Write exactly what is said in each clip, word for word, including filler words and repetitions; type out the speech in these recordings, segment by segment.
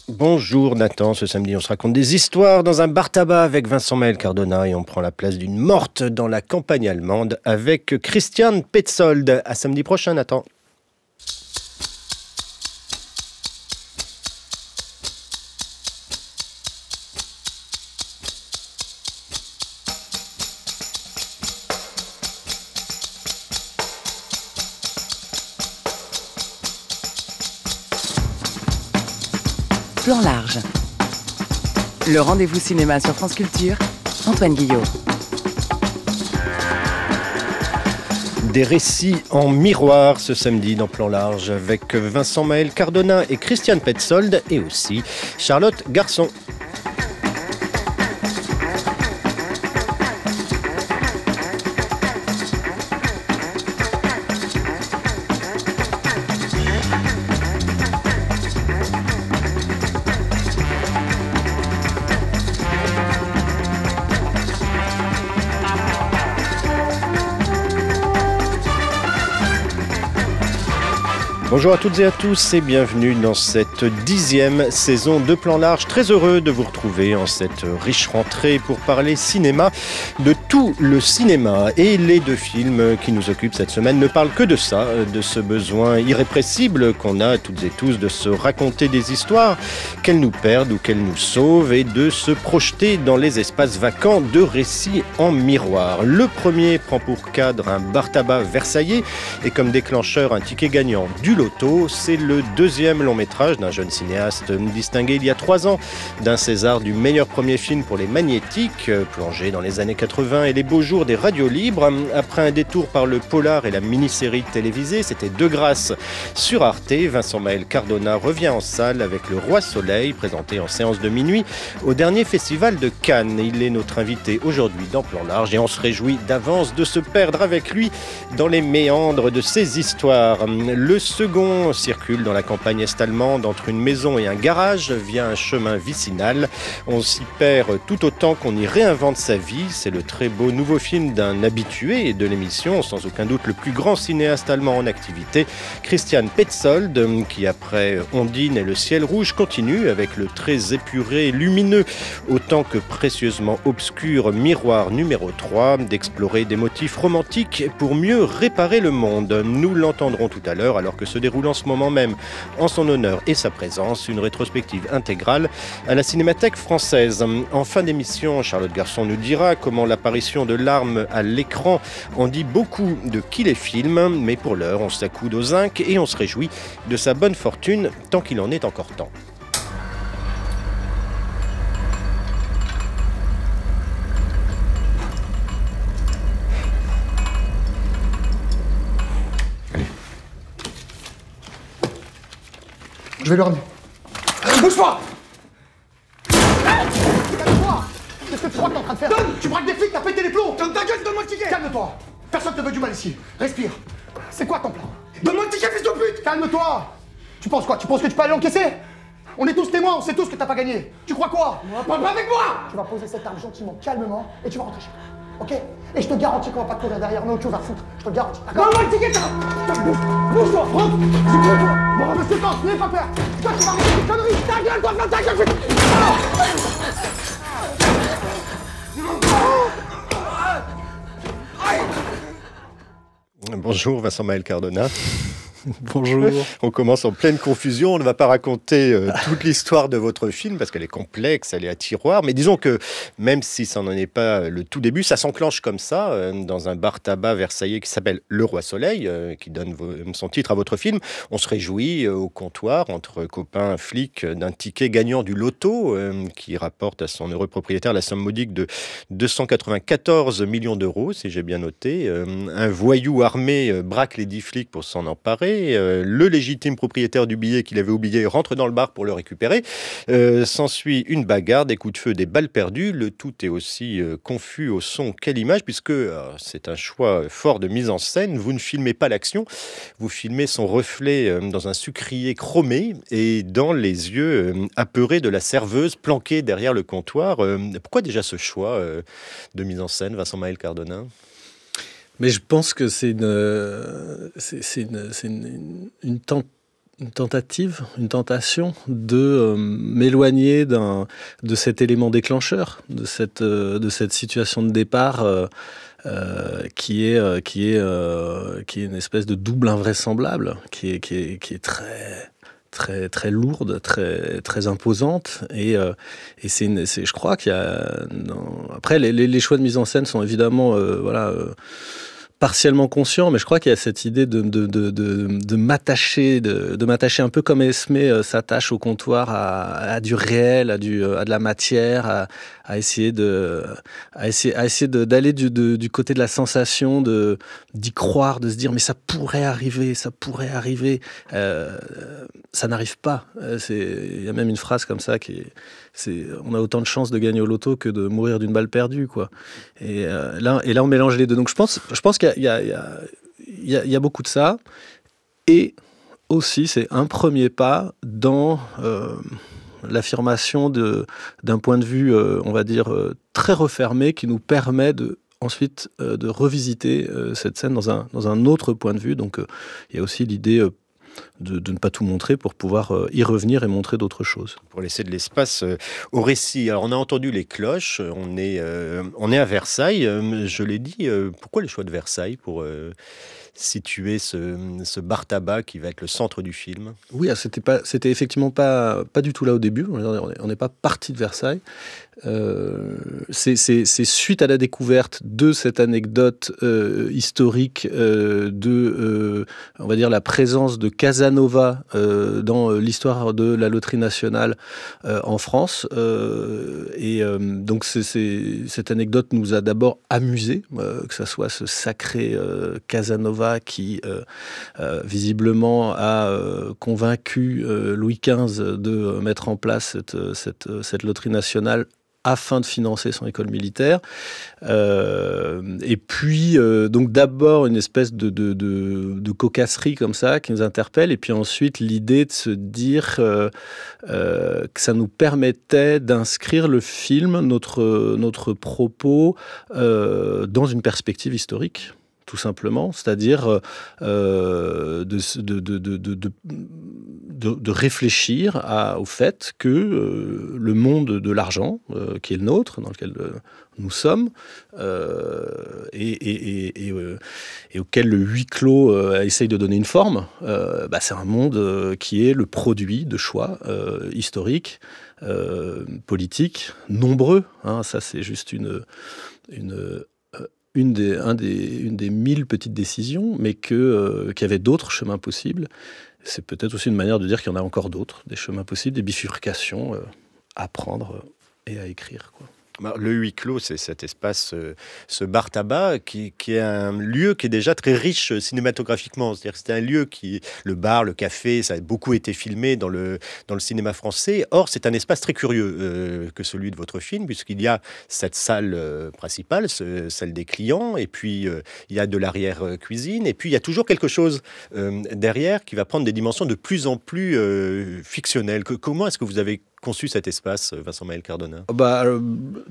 Bonjour Nathan, ce samedi on se raconte des histoires dans un bar-tabac avec Vincent Maël Cardona et on prend la place d'une morte dans la campagne allemande avec Christian Petzold. À samedi prochain Nathan. Plan large. Le rendez-vous cinéma sur France Culture, Antoine Guillot. Des récits en miroir ce samedi dans Plan large avec Vincent Maël Cardona et Christian Petzold et aussi Charlotte Garçon. Bonjour à toutes et à tous et bienvenue dans cette dixième saison de Plan Large. Très heureux de vous retrouver en cette riche rentrée pour parler cinéma, de tout le cinéma. Et les deux films qui nous occupent cette semaine ne parlent que de ça, de ce besoin irrépressible qu'on a toutes et tous de se raconter des histoires, qu'elles nous perdent ou qu'elles nous sauvent, et de se projeter dans les espaces vacants de récits en miroir. Le premier prend pour cadre un bar-tabac versaillais et comme déclencheur un ticket gagnant du Loto. C'est le deuxième long métrage d'un jeune cinéaste distingué il y a trois ans d'un César du meilleur premier film pour les Magnétiques, plongé dans les années quatre-vingts et les beaux jours des radios libres. Après un détour par le polar et la mini-série télévisée, c'était De grâce sur Arte. Vincent Maël Cardona revient en salle avec Le Roi Soleil, présenté en séance de minuit au dernier festival de Cannes. Il est notre invité aujourd'hui dans Plan Large et on se réjouit d'avance de se perdre avec lui dans les méandres de ses histoires. Le second circule dans la campagne est-allemande entre une maison et un garage via un chemin vicinal. On s'y perd tout autant qu'on y réinvente sa vie. C'est le très beau nouveau film d'un habitué de l'émission, sans aucun doute le plus grand cinéaste allemand en activité, Christian Petzold, qui après Ondine et Le ciel rouge continue avec le très épuré, lumineux, autant que précieusement obscur Miroir numéro trois, d'explorer des motifs romantiques pour mieux réparer le monde. Nous l'entendrons tout à l'heure alors que se déroule en ce moment même, en son honneur et sa présence, une rétrospective intégrale à la Cinémathèque française. En fin d'émission, Charlotte Garçon nous dira comment l'apparition de larmes à l'écran en dit beaucoup de qui les filme, mais pour l'heure, on s'accoude au zinc et on se réjouit de sa bonne fortune tant qu'il en est encore temps. Je vais le ramener. Bouge-toi! Calme-toi! Qu'est-ce que tu crois que t'es en train de faire? Donne! Tu braques des flics, t'as pété les plombs! Donne ta gueule, donne-moi le ticket! Calme-toi! Personne te veut du mal ici. Respire. C'est quoi ton plan? Donne-moi le ticket, fils de pute! Calme-toi! Tu penses quoi? Tu penses que tu peux aller encaisser? On est tous témoins, on sait tous que t'as pas gagné. Tu crois quoi? Parle pas avec moi! Tu vas poser cette arme gentiment, calmement, et tu vas rentrer chez toi. Ok? Et je te garantis qu'on va pas te courir derrière, on a autre chose à foutre. Je te le garantis. Donne-moi le ticket, toi! Bouge! Bouge-toi! Rentre! Bouge-toi! Bon, monsieur Tance, n'aie pas peur! Toi, tu vas arrêter tes conneries! Ta gueule, toi, ta gueule! Bonjour Vincent Maël Cardona. Bonjour. On commence en pleine confusion. On ne va pas raconter euh, toute l'histoire de votre film parce qu'elle est complexe, elle est à tiroir. Mais disons que même si ça n'en est pas le tout début, ça s'enclenche comme ça euh, dans un bar-tabac versaillais qui s'appelle Le Roi Soleil, euh, qui donne vo- son titre à votre film. On se réjouit euh, au comptoir entre copains flics euh, d'un ticket gagnant du loto euh, qui rapporte à son heureux propriétaire la somme modique de deux cent quatre-vingt-quatorze millions d'euros, si j'ai bien noté. Euh, un voyou armé euh, braque les dix flics pour s'en emparer. Euh, le légitime propriétaire du billet qu'il avait oublié rentre dans le bar pour le récupérer. Euh, s'ensuit une bagarre, des coups de feu, des balles perdues. Le tout est aussi euh, confus au son qu'à l'image, puisque euh, c'est un choix fort de mise en scène. Vous ne filmez pas l'action, vous filmez son reflet euh, dans un sucrier chromé et dans les yeux euh, apeurés de la serveuse planquée derrière le comptoir. Euh, pourquoi déjà ce choix euh, de mise en scène, Vincent Maël Cardona ? Mais je pense que c'est une, c'est, c'est une, c'est une, une, tent- une tentative, une tentation de euh, m'éloigner d'un, de cet élément déclencheur, de cette, euh, de cette situation de départ euh, euh, qui est, euh, qui est, euh, qui est une espèce de double invraisemblable, qui est, qui est, qui est très... très très lourde, très très imposante, et euh, et c'est, une, c'est je crois qu'il y a non, après les, les les choix de mise en scène sont évidemment euh, voilà euh, partiellement conscients, mais je crois qu'il y a cette idée de de de de, de m'attacher de, de m'attacher un peu comme Esme euh, s'attache au comptoir à, à du réel, à du à de la matière, à, à essayer de à essayer à essayer de, d'aller du de, du côté de la sensation, de d'y croire, de se dire mais ça pourrait arriver, ça pourrait arriver. Euh, ça n'arrive pas. C'est, il y a même une phrase comme ça qui est, c'est, on a autant de chances de gagner au loto que de mourir d'une balle perdue, quoi. Et euh, là, et là, on mélange les deux. Donc, je pense, je pense qu'il y a, il y a, il y a, il y a beaucoup de ça. Et aussi, c'est un premier pas dans euh, l'affirmation de, d'un point de vue, euh, on va dire, euh, très refermé, qui nous permet de ensuite euh, de revisiter euh, cette scène dans un, dans un autre point de vue. Donc, euh, il y a aussi l'idée euh, De, de ne pas tout montrer pour pouvoir euh, y revenir et montrer d'autres choses. Pour laisser de l'espace euh, au récit. Alors on a entendu les cloches, on est, euh, on est à Versailles, euh, je l'ai dit, euh, pourquoi le choix de Versailles pour euh, situer ce, ce bar tabac qui va être le centre du film? Oui, c'était, pas, c'était effectivement pas, pas du tout là au début, on n'est pas parti de Versailles. Euh, c'est, c'est, c'est suite à la découverte de cette anecdote euh, historique euh, de, euh, on va dire, la présence de Casanova euh, dans l'histoire de la loterie nationale euh, en France. Euh, et euh, donc, c'est, c'est, cette anecdote nous a d'abord amusés, euh, que ce soit ce sacré euh, Casanova qui, euh, euh, visiblement, a euh, convaincu euh, Louis quinze de mettre en place cette, cette, cette loterie nationale afin de financer son école militaire. Euh, et puis, euh, donc d'abord une espèce de, de, de, de cocasserie comme ça qui nous interpelle, et puis ensuite l'idée de se dire euh, euh, que ça nous permettait d'inscrire le film, notre, notre propos, euh, dans une perspective historique. Tout simplement, c'est-à-dire euh, de, de, de, de, de, de, de réfléchir à, au fait que euh, le monde de l'argent, euh, qui est le nôtre, dans lequel euh, nous sommes, euh, et, et, et, et, euh, et auquel le huis clos euh, essaye de donner une forme, euh, bah, c'est un monde euh, qui est le produit de choix euh, historiques, euh, politiques, nombreux. Hein, ça, c'est juste une... une Une des, un des, une des mille petites décisions, mais que, euh, qu'il y avait d'autres chemins possibles. C'est peut-être aussi une manière de dire qu'il y en a encore d'autres, des chemins possibles, des bifurcations euh, à prendre et à écrire, quoi. Le huis clos, c'est cet espace, euh, ce bar tabac, qui, qui est un lieu qui est déjà très riche cinématographiquement. C'est-à-dire que c'est un lieu qui, le bar, le café, ça a beaucoup été filmé dans le, dans le cinéma français. Or, c'est un espace très curieux euh, que celui de votre film, puisqu'il y a cette salle euh, principale, ce, celle des clients, et puis euh, il y a de l'arrière-cuisine, et puis il y a toujours quelque chose euh, derrière qui va prendre des dimensions de plus en plus euh, fictionnelles. Que, comment est-ce que vous avez conçu cet espace, Vincent Maël Cardona? Bah, euh,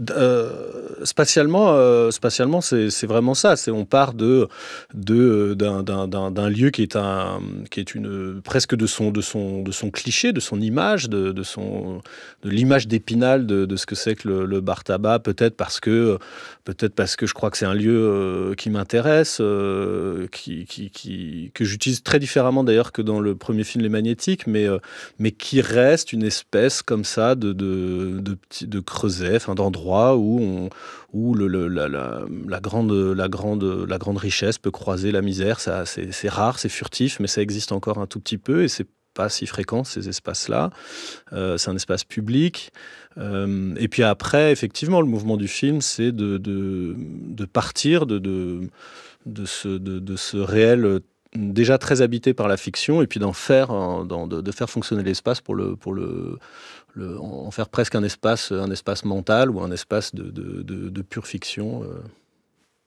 euh, spatialement, euh, spatialement c'est, c'est vraiment ça. C'est, on part de, de, d'un, d'un, d'un, d'un lieu qui est, un, qui est une, presque de son, de, son, de son cliché, de son image, de, de, son, de l'image d'Épinal de, de ce que c'est que le, le bar tabac. Peut-être parce que, peut-être parce que je crois que c'est un lieu euh, qui m'intéresse, euh, qui, qui, qui, que j'utilise très différemment d'ailleurs que dans le premier film Les Magnétiques, mais, euh, mais qui reste une espèce comme ça de, de, de, de, de creuset, enfin, d'endroits où, on, où le, le, la, la, la, grande, la, grande, la grande richesse peut croiser la misère. Ça, c'est, c'est rare, c'est furtif, mais ça existe encore un tout petit peu et c'est pas si fréquent, ces espaces-là. Euh, c'est un espace public. Euh, et puis après, effectivement, le mouvement du film, c'est de, de, de partir de, de, de, ce, de, de ce réel déjà très habité par la fiction, et puis d'en faire, d'en, de, de faire fonctionner l'espace pour le, pour le, le, en faire presque un espace, un espace mental ou un espace de, de, de, de pure fiction. Euh.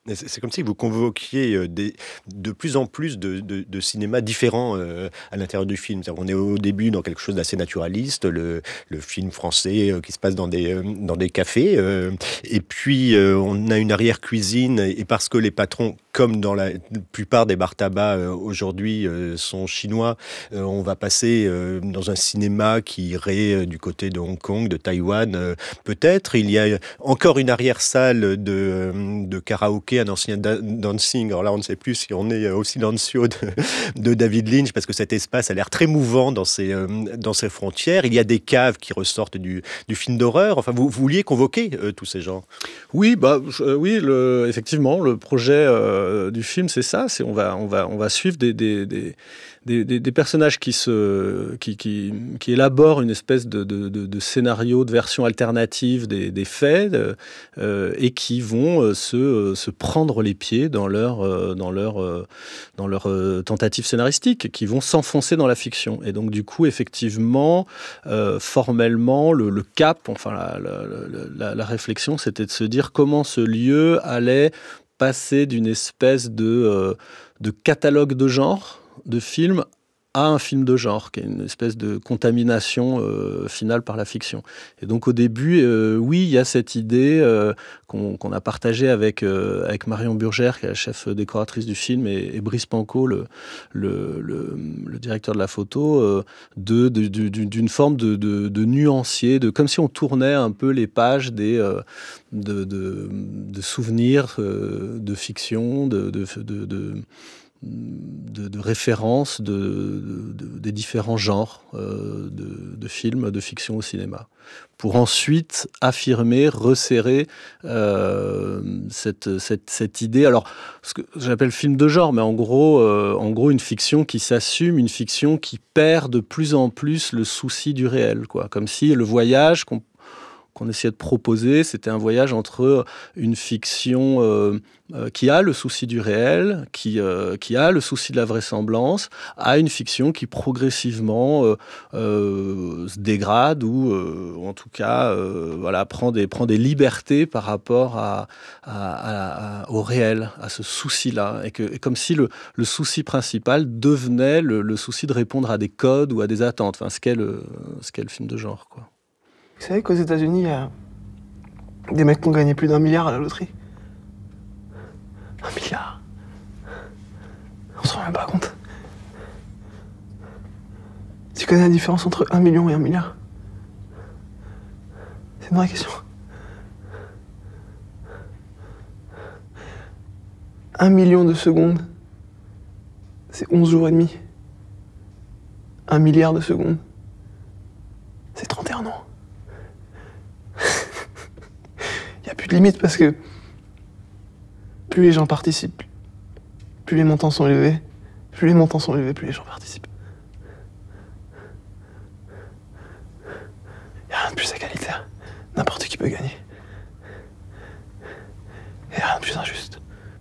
C'est, c'est comme si vous convoquiez des, de plus en plus de, de, de cinémas différents euh, à l'intérieur du film. C'est-à-dire, on est au début dans quelque chose d'assez naturaliste, le, le film français euh, qui se passe dans des, euh, dans des cafés. Euh, et puis, euh, on a une arrière-cuisine. Et parce que les patrons, comme dans la plupart des bars tabac euh, aujourd'hui, euh, sont chinois, euh, on va passer euh, dans un cinéma qui irait euh, du côté de Hong Kong, de Taïwan. Euh, peut-être, il y a encore une arrière-salle de, de karaoké, un ancien da- dancing. Alors là, on ne sait plus si on est au Silencio de, de David Lynch, parce que cet espace a l'air très mouvant dans ses, euh, dans ses frontières. Il y a des caves qui ressortent du, du film d'horreur. Enfin, vous, vous vouliez convoquer euh, tous ces gens. Oui, bah, euh, oui, le, effectivement, le projet euh, du film, c'est ça. C'est on va, on va, on va suivre des, des, des, des, des, des personnages qui se, qui, qui, qui élaborent une espèce de, de, de, de scénario, de version alternative des, des faits, euh, et qui vont euh, se, euh, se prendre les pieds dans leur, euh, dans leur, euh, dans leur euh, tentative scénaristique, qui vont s'enfoncer dans la fiction. Et donc, du coup, effectivement, euh, formellement, le, le cap, enfin, la, la, la, la réflexion, c'était de se dire comment ce lieu allait passer d'une espèce de, euh, de catalogue de genre, de films, à un film de genre, qui est une espèce de contamination euh, finale par la fiction. Et donc au début, euh, oui, il y a cette idée euh, qu'on, qu'on a partagée avec, euh, avec Marion Burgère, qui est la chef décoratrice du film, et, et Brice Panco, le, le, le, le directeur de la photo, euh, de, de, de, d'une forme de, de, de nuancier, de, comme si on tournait un peu les pages des, euh, de, de, de souvenirs euh, de fiction, de... de, de, de De, de références de, de, de, des différents genres euh, de, de films, de fiction au cinéma, pour ensuite affirmer, resserrer euh, cette, cette, cette idée. Alors, ce que j'appelle film de genre, mais en gros, euh, en gros, une fiction qui s'assume, une fiction qui perd de plus en plus le souci du réel, quoi. Comme si le voyage qu'on qu'on essayait de proposer, c'était un voyage entre une fiction euh, euh, qui a le souci du réel, qui, euh, qui a le souci de la vraisemblance, à une fiction qui progressivement euh, euh, se dégrade ou, euh, en tout cas, euh, voilà, prend des, prend des libertés par rapport à, à, à, à, au réel, à ce souci-là. Et, que, et comme si le, le souci principal devenait le, le souci de répondre à des codes ou à des attentes, enfin, ce qu'est le, ce qu'est le film de genre, quoi. Vous savez qu'aux États-Unis, il y a des mecs qui ont gagné plus d'un milliard à la loterie. Un milliard. On se rend même pas compte. Tu connais la différence entre un million et un milliard? C'est une vraie question. Un million de secondes, c'est onze jours et demi. Un milliard de secondes, c'est trente et un ans. Il n'y a plus de limite parce que plus les gens participent, plus les montants sont élevés, plus les montants sont élevés, plus les gens participent. Il n'y a rien de plus égalitaire. N'importe qui peut gagner. Il n'y a rien de plus injuste.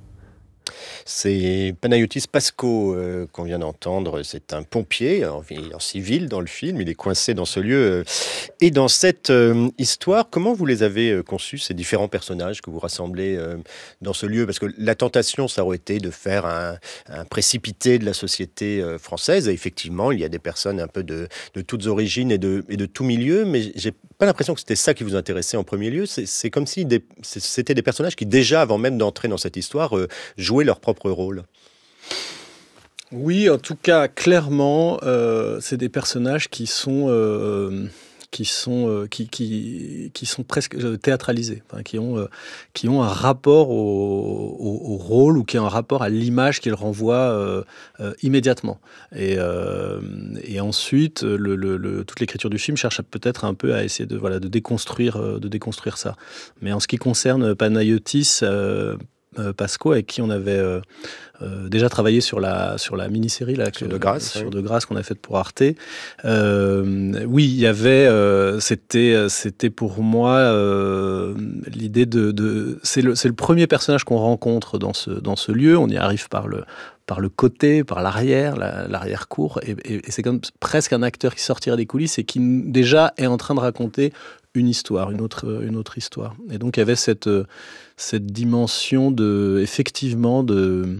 C'est Panayotis Pasco euh, qu'on vient d'entendre. C'est un pompier en, en civil dans le film. Il est coincé dans ce lieu. Euh, et dans cette euh, histoire, comment vous les avez euh, conçus, ces différents personnages que vous rassemblez euh, dans ce lieu? Parce que la tentation, ça aurait été de faire un, un précipité de la société euh, française. Et effectivement, il y a des personnes un peu de, de toutes origines et de, et de tout milieu. Mais j'ai pas l'impression que c'était ça qui vous intéressait en premier lieu. C'est, c'est comme si des, c'était des personnages qui, déjà, avant même d'entrer dans cette histoire, euh, jouaient leur propre rôle. Oui, en tout cas, clairement, euh, c'est des personnages qui sont, euh, qui sont, euh, qui, qui, qui sont presque théâtralisés, enfin, qui ont, euh, qui ont un rapport au, au, au rôle ou qui ont un rapport à l'image qu'ils renvoient euh, euh, immédiatement. Et, euh, et ensuite, le, le, le, toute l'écriture du film cherche peut-être un peu à essayer de, voilà, de déconstruire, de déconstruire ça. Mais en ce qui concerne Panayotis, euh, Euh, Pasco, avec qui on avait euh, euh, déjà travaillé sur la, sur la mini-série là, sur que, De Grâce, sur oui. De Grâce qu'on a faite pour Arte. Euh, oui, il y avait, euh, c'était, c'était pour moi euh, l'idée de, de c'est le, c'est le premier personnage qu'on rencontre dans ce, dans ce lieu. On y arrive par le, par le côté, par l'arrière, la, l'arrière-cour, et, et, et c'est comme presque un acteur qui sortirait des coulisses et qui déjà est en train de raconter une histoire, une autre, une autre histoire. Et donc, il y avait cette, cette dimension de, effectivement, de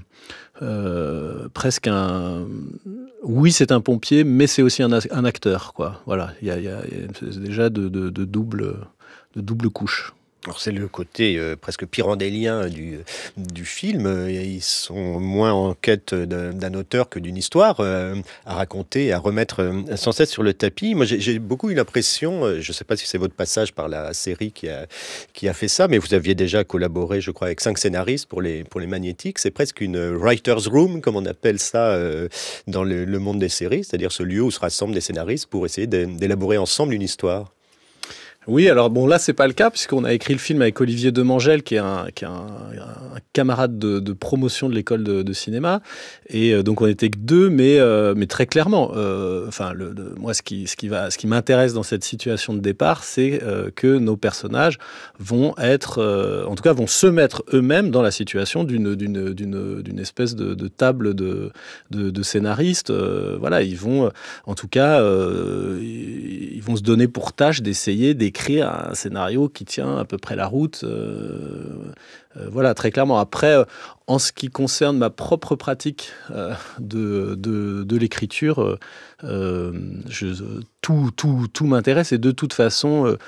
euh, presque un... Oui, c'est un pompier, mais c'est aussi un, un acteur, quoi. Voilà, il y a, il y a, il y a déjà de, de, de, double, de double couche. Alors c'est le côté euh, presque pyrandélien du, du film. Ils sont moins en quête d'un, d'un auteur que d'une histoire euh, à raconter, à remettre euh, sans cesse sur le tapis. Moi, j'ai, j'ai beaucoup eu l'impression, euh, je ne sais pas si c'est votre passage par la série qui a, qui a fait ça, mais vous aviez déjà collaboré, je crois, avec cinq scénaristes pour les, pour les Magnétiques. C'est presque une writer's room, comme on appelle ça euh, dans le, le monde des séries, c'est-à-dire ce lieu où se rassemblent des scénaristes pour essayer d'élaborer ensemble une histoire. Oui, alors bon, là, c'est pas le cas, puisqu'on a écrit le film avec Olivier Demangel, qui est un, qui est un, un camarade de, de promotion de l'école de, de cinéma. Et euh, donc, on était que deux, mais, euh, mais très clairement, euh, enfin, le, le, moi, ce qui, ce, qui va, ce qui m'intéresse dans cette situation de départ, c'est euh, que nos personnages vont être, euh, en tout cas, vont se mettre eux-mêmes dans la situation d'une, d'une, d'une, d'une espèce de, de table de, de, de scénaristes. Euh, voilà, ils vont, en tout cas, euh, ils vont se donner pour tâche d'essayer d'écrire écrire un scénario qui tient à peu près la route. Euh, euh, voilà, très clairement. Après, euh, en ce qui concerne ma propre pratique euh, de, de, de l'écriture, euh, je, tout, tout, tout m'intéresse et de toute façon, euh,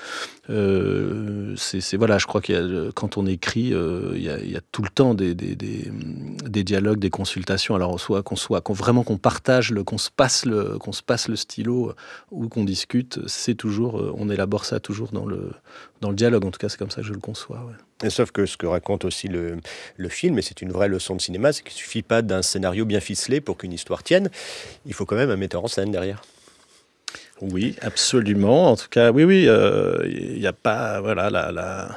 euh, c'est, c'est, voilà, je crois qu'il y a, quand on écrit, euh, il y a, il y a tout le temps des, des, des, des dialogues, des consultations. Alors, soit qu'on soit, qu'on, vraiment qu'on partage, le, qu'on, se passe le, qu'on se passe le stylo ou qu'on discute, c'est toujours, on élabore ça toujours dans le, dans le dialogue. En tout cas, c'est comme ça que je le conçois. Ouais. Et sauf que ce que raconte aussi le, le film, et c'est une vraie leçon de cinéma, c'est qu'il ne suffit pas d'un scénario bien ficelé pour qu'une histoire tienne. Il faut quand même un metteur en scène derrière. Oui, absolument. En tout cas, oui, oui, il euh, n'y a pas, voilà, la, la,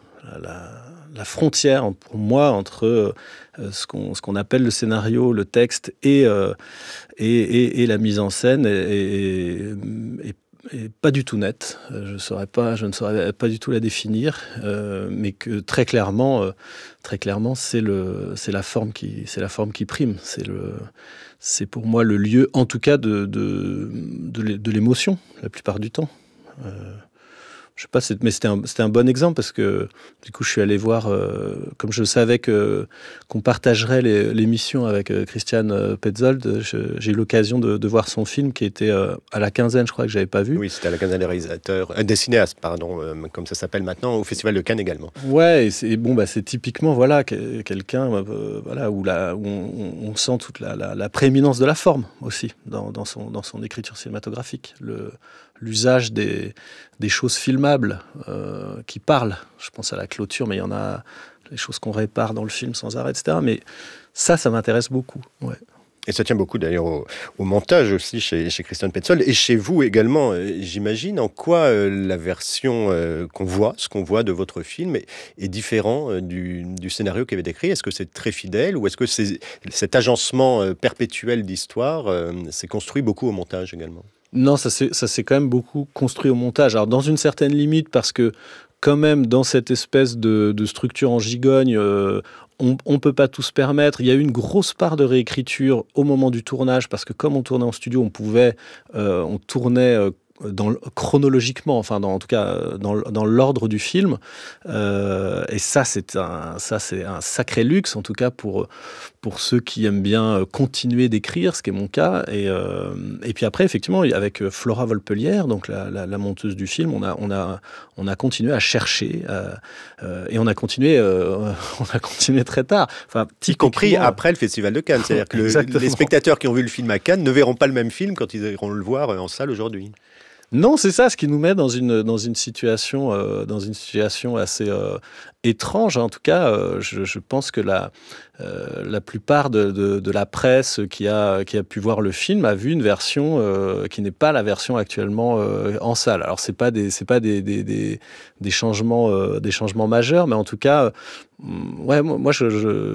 la, la frontière pour moi entre euh, ce, qu'on, ce qu'on appelle le scénario, le texte et, euh, et, et, et la mise en scène est, est, est pas du tout nette. Je, saurais pas, je ne saurais pas du tout la définir, euh, mais que très clairement, euh, très clairement, c'est, le, c'est, la forme qui, c'est la forme qui prime. C'est le... C'est pour moi le lieu, en tout cas, de, de, de, de l'émotion, la plupart du temps. Euh, je sais pas, c'est, mais c'était un, c'était un bon exemple parce que du coup, je suis allé voir, euh, comme je savais que, qu'on partagerait les, l'émission avec euh, Christian Petzold, je, j'ai eu l'occasion de, de voir son film qui était euh, à la quinzaine, je crois, que j'avais pas vu. Oui, c'était à la quinzaine des réalisateurs, euh, des cinéastes, pardon, euh, comme ça s'appelle maintenant, au Festival de Cannes également. Ouais, et c'est, bon, bah, c'est typiquement, voilà, quelqu'un, euh, voilà, où, la, où on, on sent toute la, la, la prééminence de la forme aussi dans, dans, son, dans son écriture cinématographique. Le, l'usage des, des choses filmables euh, qui parlent. Je pense à la clôture, mais il y en a les choses qu'on répare dans le film sans arrêt, et cetera. Mais ça, ça m'intéresse beaucoup. Ouais. Et ça tient beaucoup d'ailleurs au, au montage aussi chez, chez Christian Petzold et chez vous également, euh, j'imagine. En quoi euh, la version euh, qu'on voit, ce qu'on voit de votre film est, est différent euh, du, du scénario qui avait décrit. Est-ce que c'est très fidèle ou est-ce que c'est, cet agencement euh, perpétuel d'histoire euh, s'est construit beaucoup au montage également ? Non, ça s'est, ça s'est quand même beaucoup construit au montage. Alors, dans une certaine limite, parce que quand même, dans cette espèce de, de structure en gigogne, euh, on ne peut pas tout se permettre. Il y a eu une grosse part de réécriture au moment du tournage, parce que comme on tournait en studio, on pouvait, euh, on tournait... Euh, Dans, chronologiquement, enfin dans, en tout cas dans, dans l'ordre du film, euh, et ça c'est un ça c'est un sacré luxe en tout cas pour pour ceux qui aiment bien continuer d'écrire, ce qui est mon cas. Et euh, et puis après effectivement avec Flora Volpelière, donc la, la, la monteuse du film, on a on a on a continué à chercher euh, euh, et on a continué euh, on a continué très tard. Enfin, y compris après le Festival de Cannes, c'est-à-dire que le, les spectateurs qui ont vu le film à Cannes ne verront pas le même film quand ils iront le voir en salle aujourd'hui. Non, c'est ça, ce qui nous met dans une, dans une, situation, euh, dans une situation assez euh, étrange. En tout cas, euh, je, je pense que la, euh, la plupart de, de, de la presse qui a, qui a pu voir le film a vu une version euh, qui n'est pas la version actuellement euh, en salle. Alors, ce n'est pas, des, c'est pas des, des, des, des, changements, euh, des changements majeurs, mais en tout cas, euh, ouais, moi, je...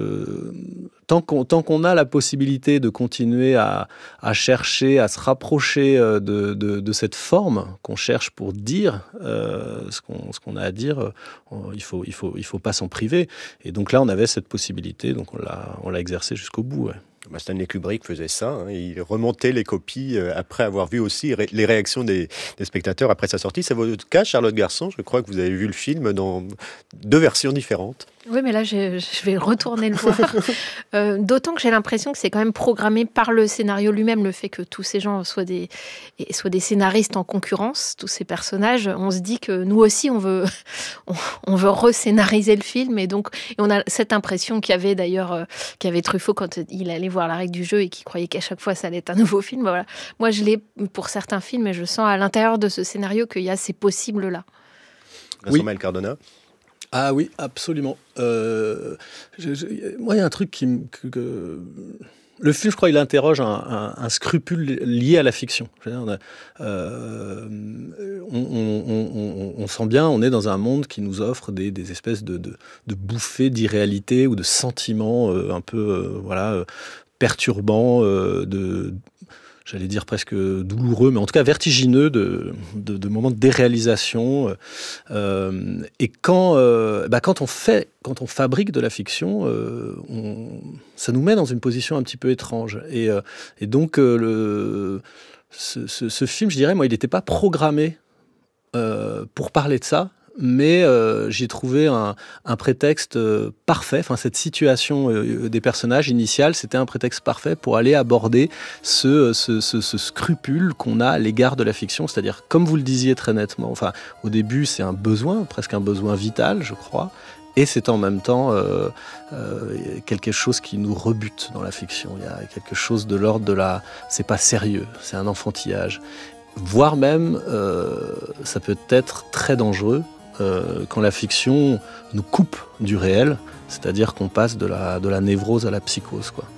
je Tant qu'on, tant qu'on a la possibilité de continuer à, à chercher, à se rapprocher de, de, de cette forme qu'on cherche pour dire euh, ce, qu'on, ce qu'on a à dire, euh, il faut, il faut, il faut pas s'en priver. Et donc là, on avait cette possibilité, donc on l'a, on l'a exercée jusqu'au bout. Ouais. Bah, Stanley Kubrick faisait ça, hein, il remontait les copies euh, après avoir vu aussi ré- les réactions des, des spectateurs après sa sortie. C'est votre cas, Charlotte Garçon, je crois que vous avez vu le film dans deux versions différentes. Oui, mais là, je, je vais retourner le voir. Euh, d'autant que j'ai l'impression que c'est quand même programmé par le scénario lui-même, le fait que tous ces gens soient des, et soient des scénaristes en concurrence, tous ces personnages. On se dit que nous aussi, on veut, on, on veut rescénariser le film. Et donc, et on a cette impression qu'il y avait d'ailleurs, euh, qu'il y avait Truffaut quand il allait voir la règle du jeu et qu'il croyait qu'à chaque fois, ça allait être un nouveau film. Voilà. Moi, je l'ai pour certains films et je sens à l'intérieur de ce scénario qu'il y a ces possibles-là. Vincent Oui. Mel Cardona. Ah oui, absolument. Euh, je, je, moi, il y a un truc qui me... Que, que... Le film, je crois, il interroge un, un, un scrupule lié à la fiction. Je veux dire, on, a, euh, on, on, on, on sent bien, on est dans un monde qui nous offre des, des espèces de, de, de bouffées d'irréalité ou de sentiments euh, un peu euh, voilà, euh, perturbants, euh, de... j'allais dire presque douloureux, mais en tout cas vertigineux, de, de, de moments de déréalisation. Euh, et quand, euh, bah quand, on fait, quand on fabrique de la fiction, euh, on, ça nous met dans une position un petit peu étrange. Et, euh, et donc, euh, le, ce, ce, ce film, je dirais, moi, il n'était pas programmé euh, pour parler de ça. Mais euh, j'ai trouvé un, un prétexte euh, parfait. Enfin, cette situation euh, des personnages initiales, c'était un prétexte parfait pour aller aborder ce, ce, ce, ce scrupule qu'on a à l'égard de la fiction. C'est-à-dire, comme vous le disiez très nettement, enfin, au début, c'est un besoin, presque un besoin vital, je crois. Et c'est en même temps euh, euh, quelque chose qui nous rebute dans la fiction. Il y a quelque chose de l'ordre de la... C'est pas sérieux, c'est un enfantillage. Voire même, euh, ça peut être très dangereux. Euh, quand la fiction nous coupe du réel, c'est-à-dire qu'on passe de la, de la névrose à la psychose, quoi.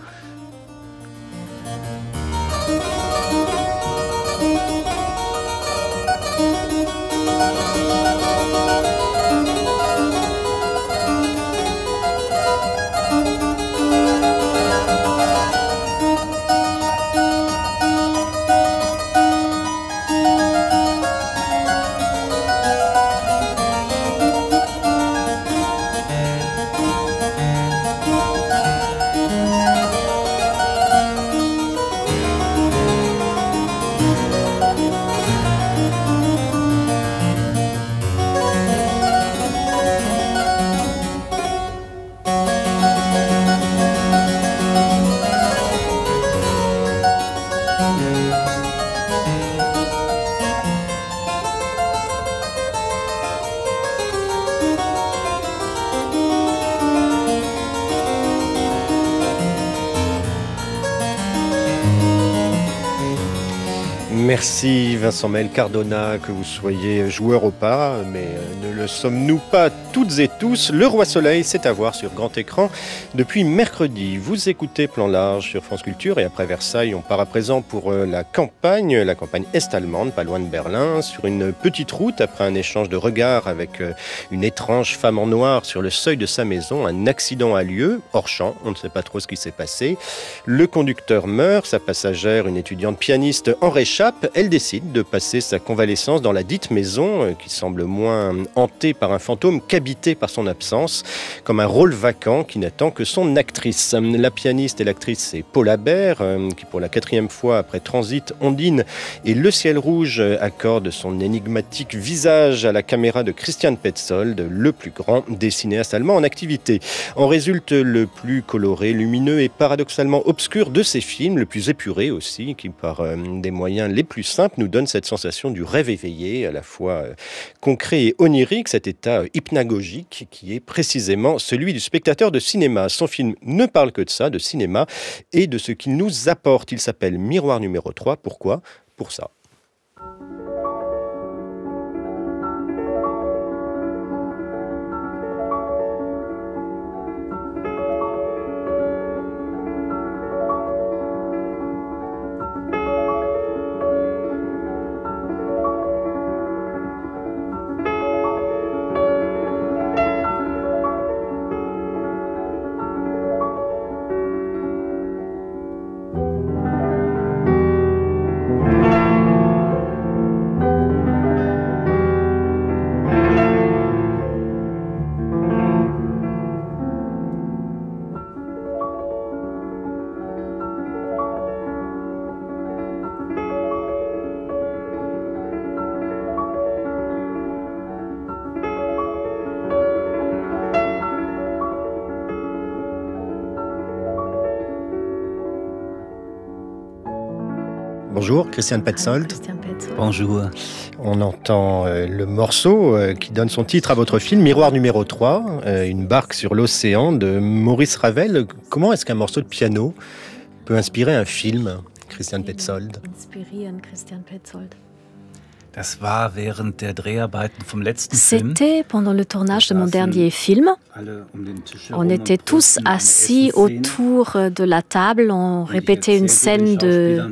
Merci Vincent Mel Cardona, que vous soyez joueur ou pas, mais ne le sommes-nous pas toutes et tous. Le Roi Soleil, c'est à voir sur grand écran depuis mercredi. Vous écoutez Plan Large sur France Culture et après Versailles, on part à présent pour la campagne, la campagne est-allemande, pas loin de Berlin, sur une petite route après un échange de regards avec une étrange femme en noir sur le seuil de sa maison. Un accident a lieu, hors champ, on ne sait pas trop ce qui s'est passé. Le conducteur meurt, sa passagère, une étudiante pianiste, en réchappe. Elle décide de passer sa convalescence dans la dite maison, qui semble moins hantée par un fantôme qu'habitée par son absence, comme un rôle vacant qui n'attend que son actrice. La pianiste et l'actrice, c'est Paul Habert, qui pour la quatrième fois après Transit, Ondine et Le ciel rouge accorde son énigmatique visage à la caméra de Christian Petzold, le plus grand des cinéastes allemands en activité. En résulte le plus coloré, lumineux et paradoxalement obscur de ces films, le plus épuré aussi, qui par euh, des moyens les plus simples nous donne cette sensation du rêve éveillé, à la fois euh, concret et onirique, cet état euh, hypnagogique qui est précisément celui du spectateur de cinéma. Son film ne parle que de ça, de cinéma, et de ce qu'il nous apporte. Il s'appelle Miroir numéro trois. Pourquoi ? Pour ça. Bonjour, Christian Petzold. Christian Petzold. Bonjour. On entend euh, le morceau euh, qui donne son titre à votre film, Miroir numéro trois, euh, une barque sur l'océan de Maurice Ravel. Comment est-ce qu'un morceau de piano peut inspirer un film, Christian Petzold? Inspirieren Christian Petzold. Das war während der Dreharbeiten vom letzten Film. C'était pendant le tournage de mon dernier film. On était tous assis autour de la table, on répétait une scène de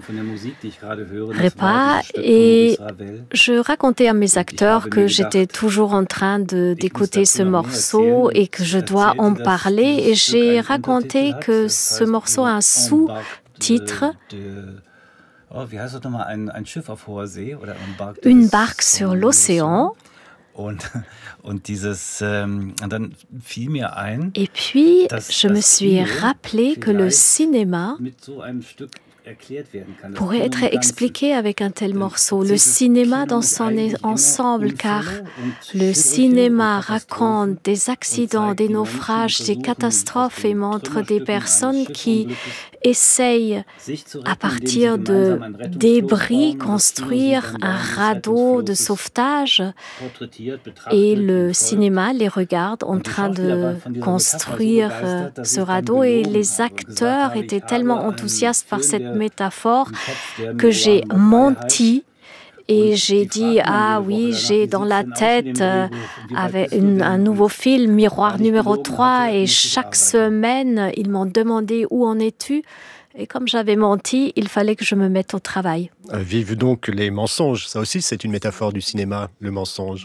repas et je racontais à mes acteurs que j'étais toujours en train de, d'écouter ce morceau et que je dois en parler. Et j'ai raconté que ce morceau a un sous-titre. Oh, wie heißt das nochmal? Ein, ein Schiff auf hoher See oder ein Bark, Une barque sur l'océan. Und, und dieses, ähm, und dann fiel mir ein, Et puis, dass, je me dass suis rappelé que le cinéma mit so einem Stück erklärt werden kann. pourrait être expliqué avec un tel morceau. Le cinéma dans son ensemble, car le cinéma raconte des accidents, des naufrages, des catastrophes et montre des personnes qui essayent, à partir de débris, construire un radeau de sauvetage. Et le cinéma les regarde en train de construire ce radeau. Et les acteurs étaient tellement enthousiastes par cette métaphore que j'ai menti. Et j'ai dit, ah oui, j'ai dans la tête euh, avec une, un nouveau film, Miroir numéro trois, et chaque semaine, ils m'ont demandé où en es-tu. Et comme j'avais menti, il fallait que je me mette au travail. Euh, vive donc les mensonges. Ça aussi, c'est une métaphore du cinéma, le mensonge.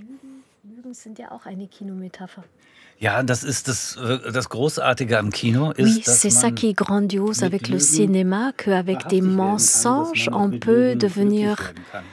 Ja, das ist das, das Großartige am Kino. Ist, oui, c'est ça qui est grandiose avec le cinéma, qu'avec des mensonges, on peut devenir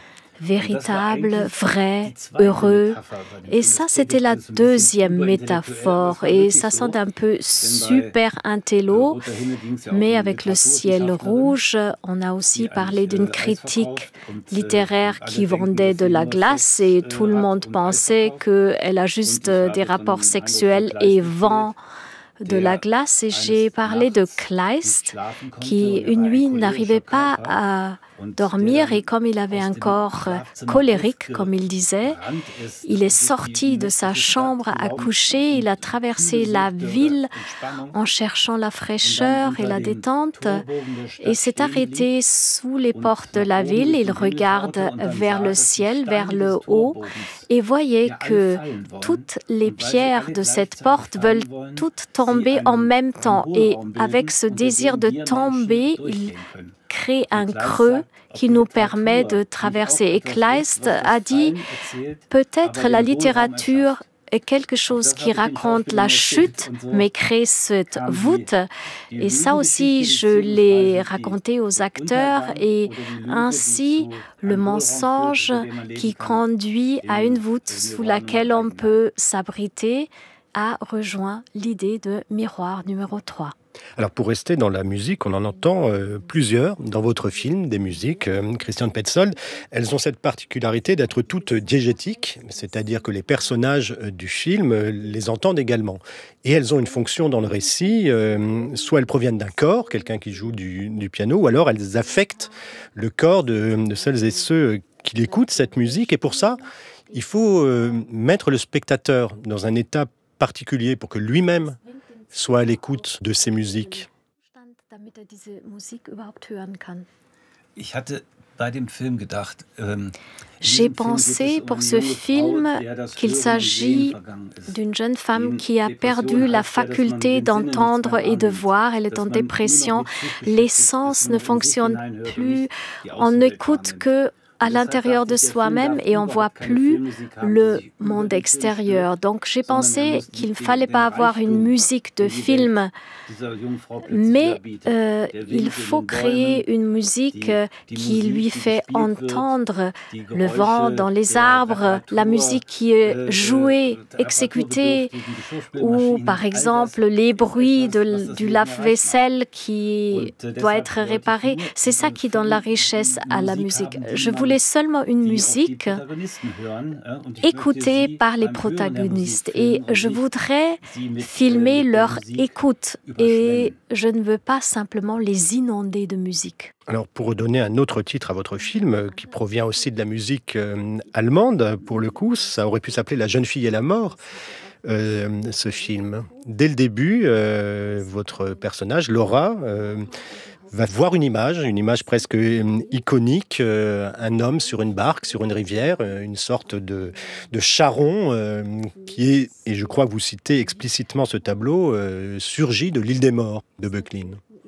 véritable, vrai, heureux. Et ça, c'était la deuxième métaphore. Et ça sonne un peu super intello, mais avec le ciel rouge, on a aussi parlé d'une critique littéraire qui vendait de la glace et tout le monde pensait qu'elle a juste des rapports sexuels et vend de la glace. Et j'ai parlé de Kleist, qui une nuit n'arrivait pas à dormir et comme il avait un corps colérique, comme il disait, il est sorti de sa chambre à coucher, il a traversé la ville en cherchant la fraîcheur et la détente et s'est arrêté sous les portes de la ville. Il regarde vers le ciel, vers le haut et voyait que toutes les pierres de cette porte veulent toutes tomber en même temps et avec ce désir de tomber, il crée un creux qui nous permet de traverser. Et Kleist a dit, peut-être la littérature est quelque chose qui raconte la chute, mais crée cette voûte. Et ça aussi, je l'ai raconté aux acteurs. Et ainsi, le mensonge qui conduit à une voûte sous laquelle on peut s'abriter a rejoint l'idée de Miroir numéro trois. Alors pour rester dans la musique, on en entend euh, plusieurs dans votre film, des musiques, euh, Christian Petzold. Elles ont cette particularité d'être toutes diégétiques, c'est-à-dire que les personnages euh, du film euh, les entendent également. Et elles ont une fonction dans le récit, euh, soit elles proviennent d'un corps, quelqu'un qui joue du, du piano, ou alors elles affectent le corps de, de celles et ceux qui écoutent cette musique. Et pour ça, il faut euh, mettre le spectateur dans un état particulier pour que lui-même soit à l'écoute de ces musiques. Ich hatte bei dem Film gedacht, ähm, J'ai pensé pour ce film qu'il s'agit d'une jeune femme qui a perdu la faculté d'entendre et de voir. Elle est en dépression. Les sens ne fonctionnent plus. On n'écoute que à l'intérieur de soi-même et on ne voit plus le monde extérieur. Donc j'ai pensé qu'il ne fallait pas avoir une musique de film, mais euh, il faut créer une musique qui lui fait entendre le vent dans les arbres, la musique qui est jouée, exécutée, ou par exemple les bruits de, du lave-vaisselle qui doit être réparé. C'est ça qui donne la richesse à la musique. Je voulais voulais seulement une musique écoutée par les protagonistes et je voudrais filmer leur écoute et je ne veux pas simplement les inonder de musique. Alors, pour donner un autre titre à votre film, qui provient aussi de la musique euh, allemande, pour le coup, ça aurait pu s'appeler La jeune fille et la mort, euh, ce film. Dès le début, euh, votre personnage, Laura, euh, va voir une image, une image presque iconique, euh, un homme sur une barque, sur une rivière, euh, une sorte de, de charron euh, qui est, et je crois que vous citez explicitement ce tableau, euh, surgi de l'île des Morts de Böcklin.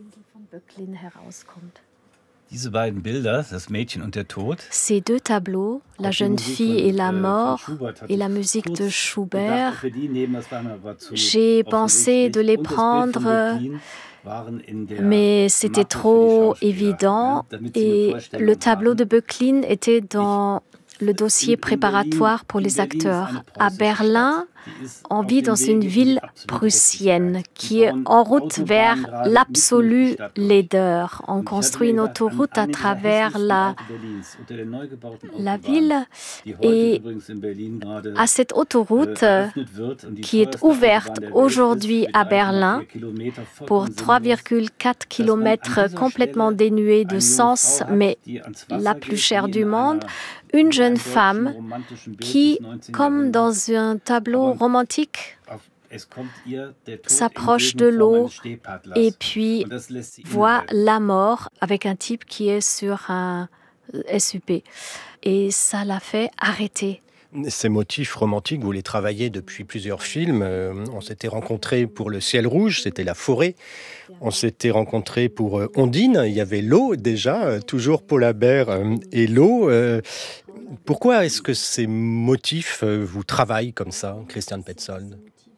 Ces deux tableaux, La jeune fille et la mort et la musique de Schubert, j'ai pensé de les prendre, mais c'était trop évident et le tableau de Böcklin était dans le dossier préparatoire pour les acteurs. À Berlin, on vit dans une ville prussienne qui est en route vers l'absolue laideur. On construit une autoroute à travers la, la ville et à cette autoroute qui est ouverte aujourd'hui à Berlin pour trois virgule quatre kilomètres complètement dénués de sens, mais la plus chère du monde, une jeune femme qui, comme dans un tableau romantique, s'approche de l'eau et puis voit la mort avec un type qui est sur un S U P. Et ça l'a fait arrêter. Ces motifs romantiques, vous les travaillez depuis plusieurs films. Euh, on s'était rencontrés pour Le ciel rouge, c'était la forêt. On s'était rencontrés pour euh, Ondine, il y avait l'eau déjà, euh, toujours Paul Habert euh, et l'eau. Euh, pourquoi est-ce que ces motifs euh, vous travaillent comme ça, Christian Petzold?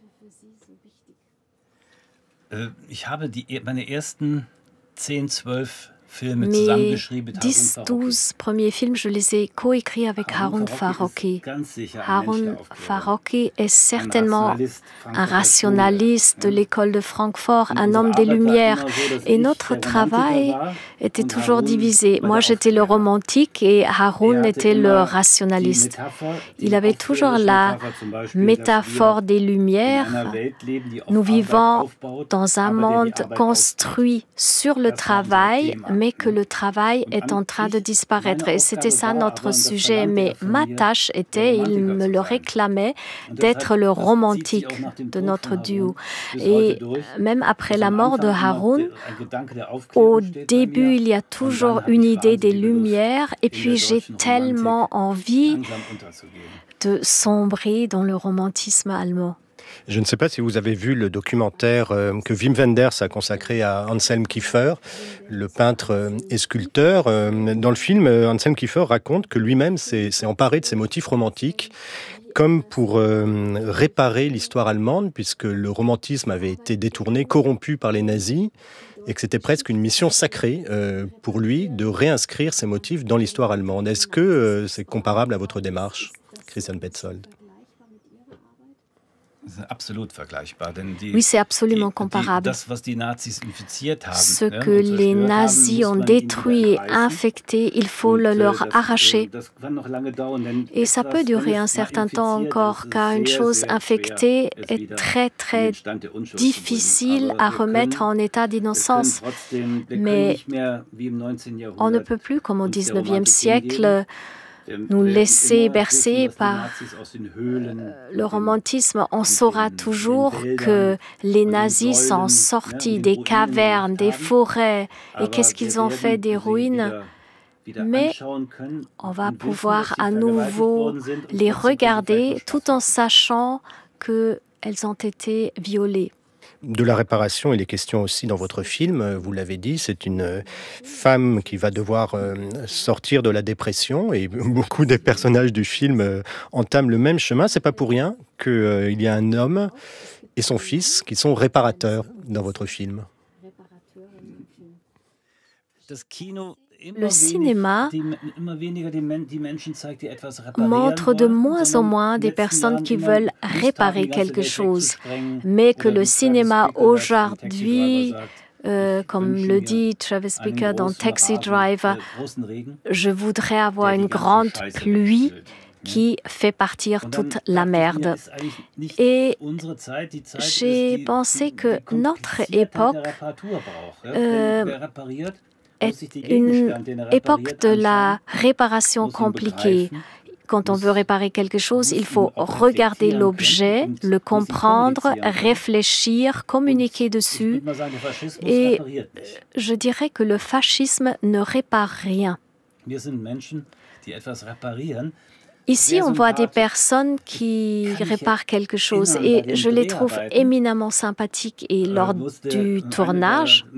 Euh, ich habe die, meine ersten zehn, zwölf Mes dix douze premiers films, je les ai coécrits avec Harun Farocki. Harun Farocki est certainement un rationaliste de l'école de Francfort, un homme des Lumières. Et notre travail était toujours divisé. Moi, j'étais le romantique et Harun était le rationaliste. Il avait toujours la métaphore des Lumières. Nous vivons dans un monde construit sur le travail, mais que le travail est en train de disparaître. Et c'était ça notre sujet. Mais ma tâche était, il me le réclamait, d'être le romantique de notre duo. Et même après la mort de Harun, au début, il y a toujours une idée des Lumières. Et puis, j'ai tellement envie de sombrer dans le romantisme allemand. Je ne sais pas si vous avez vu le documentaire que Wim Wenders a consacré à Anselm Kiefer, le peintre et sculpteur. Dans le film, Anselm Kiefer raconte que lui-même s'est, s'est emparé de ces motifs romantiques comme pour euh, réparer l'histoire allemande, puisque le romantisme avait été détourné, corrompu par les nazis, et que c'était presque une mission sacrée euh, pour lui de réinscrire ces motifs dans l'histoire allemande. Est-ce que euh, c'est comparable à votre démarche, Christian Petzold? Oui, c'est absolument comparable. Ce que les nazis ont détruit et infecté, il faut le leur arracher. Et ça peut durer un certain temps encore, car une chose infectée est très, très difficile à remettre en état d'innocence. Mais on ne peut plus, comme au dix-neuvième siècle, nous laisser bercer par le romantisme. On saura toujours que les nazis sont sortis des cavernes, des forêts, et qu'est-ce qu'ils ont fait des ruines. Mais on va pouvoir à nouveau les regarder tout en sachant qu'elles ont été violées. De la réparation, il est question aussi dans votre film, vous l'avez dit, c'est une femme qui va devoir sortir de la dépression et beaucoup des personnages du film entament le même chemin. C'est pas pour rien qu'il y a un homme et son fils qui sont réparateurs dans votre film. Le cinéma montre de moins en moins des personnes qui veulent réparer quelque chose, mais que le cinéma aujourd'hui Euh, comme le dit Travis Bickle dans Taxi Driver, je voudrais avoir une grande pluie qui fait partir toute la merde. Et j'ai pensé que notre époque euh, est une époque de la réparation compliquée. Quand on veut réparer quelque chose, il faut regarder l'objet, le comprendre, réfléchir, communiquer dessus. Et je dirais que le fascisme ne répare rien. Ici, on voit des personnes qui réparent quelque chose et je les trouve éminemment sympathiques. Et lors du tournage,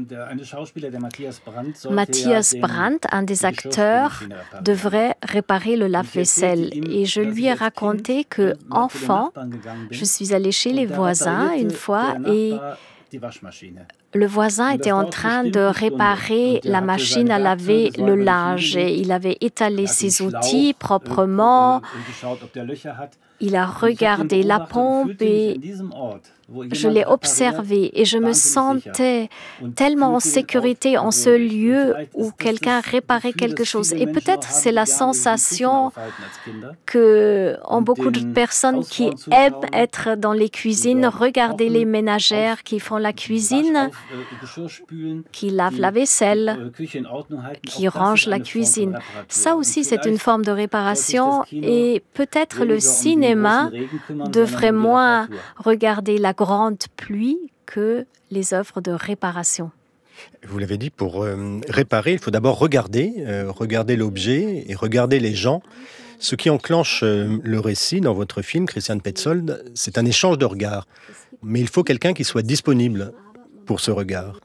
Matthias Brandt, un des acteurs, devrait réparer le lave-vaisselle. Et je lui ai raconté que, enfant, je suis allée chez les voisins une fois et le voisin était en train de réparer la machine à laver le linge. Et il avait étalé ses outils proprement. Il a regardé la pompe et je l'ai observé et je me sentais tellement en sécurité en ce lieu où quelqu'un réparait quelque chose. Et peut-être c'est la sensation que ont beaucoup de personnes qui aiment être dans les cuisines, regarder les ménagères qui font la cuisine, qui lavent la vaisselle, qui rangent la cuisine. Ça aussi, c'est une forme de réparation et peut-être le cinéma devrait moins regarder la grande pluie que les œuvres de réparation. Vous l'avez dit, pour euh, réparer, il faut d'abord regarder, euh, regarder l'objet et regarder les gens. Ce qui enclenche euh, le récit dans votre film, Christian Petzold, c'est un échange de regards. Mais il faut quelqu'un qui soit disponible pour ce regard.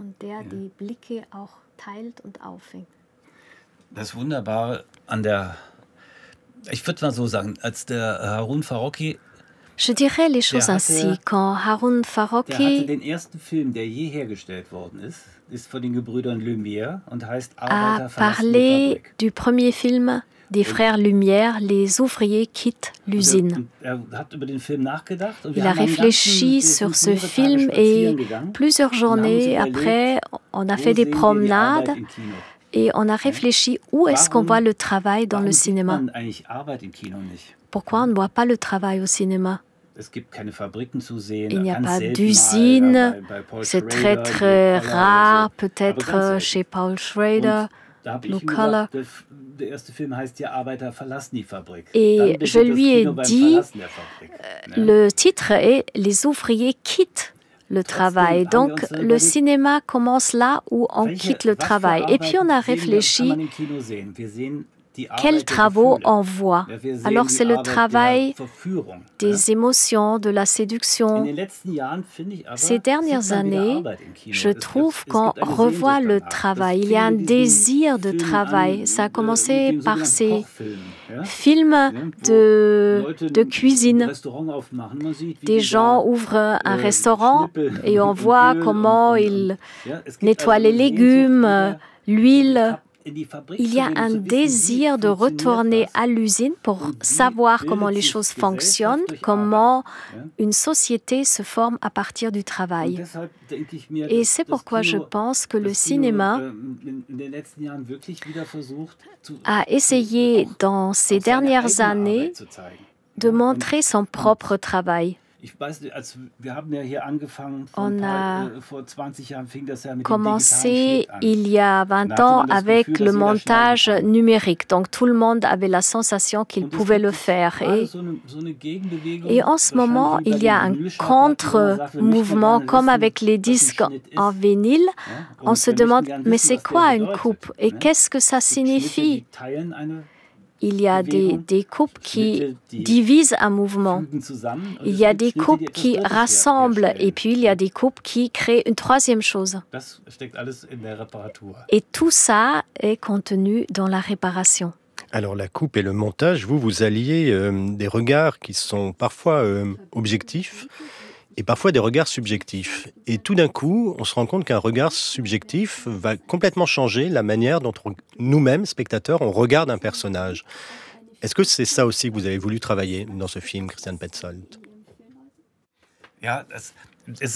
Das Wunderbare an der, ich würde mal so sagen, als der Harun Farocki Je dirais les choses ainsi. Quand Harun Farocki a parlé du premier film des frères Lumière, les ouvriers quittent l'usine. Il a réfléchi sur ce film et plusieurs journées après, on a fait des promenades et on a réfléchi où est-ce qu'on voit le travail dans le cinéma. Pourquoi on ne voit pas le travail au cinéma? Il n'y a pas d'usine, c'est très très rare, peut-être chez Paul Schrader, Blue Collar. Et je lui ai dit, le titre est « Les ouvriers quittent le travail ». Donc le cinéma commence là où on quitte le travail. Et puis on a réfléchi, quels travaux on voit? Alors c'est le travail des émotions, de la séduction. Ces dernières années, je trouve qu'on revoit le travail. Il y a un désir de travail. Ça a commencé par ces films de, de cuisine. Des gens ouvrent un restaurant et on voit comment ils nettoient les légumes, l'huile. Il y a un désir de retourner à l'usine pour savoir comment les choses fonctionnent, comment une société se forme à partir du travail. Et c'est pourquoi je pense que le cinéma a essayé dans ces dernières années de montrer son propre travail. On a commencé il y a vingt ans avec le montage numérique. Donc tout le monde avait la sensation qu'il pouvait le faire. Et, et en ce moment, il y a un contre-mouvement, comme avec les disques en vinyle. On se demande, mais c'est quoi une coupe? Et qu'est-ce que ça signifie? Il y a des, des coupes qui divisent un mouvement. Il y a des coupes qui rassemblent et puis il y a des coupes qui créent une troisième chose. Et tout ça est contenu dans la réparation. Alors la coupe et le montage, vous, vous alliez euh, des regards qui sont parfois euh, objectifs et parfois des regards subjectifs. Et tout d'un coup, on se rend compte qu'un regard subjectif va complètement changer la manière dont on, nous-mêmes, spectateurs, on regarde un personnage. Est-ce que c'est ça aussi que vous avez voulu travailler dans ce film, Christian Petzold? Ja, es, es ist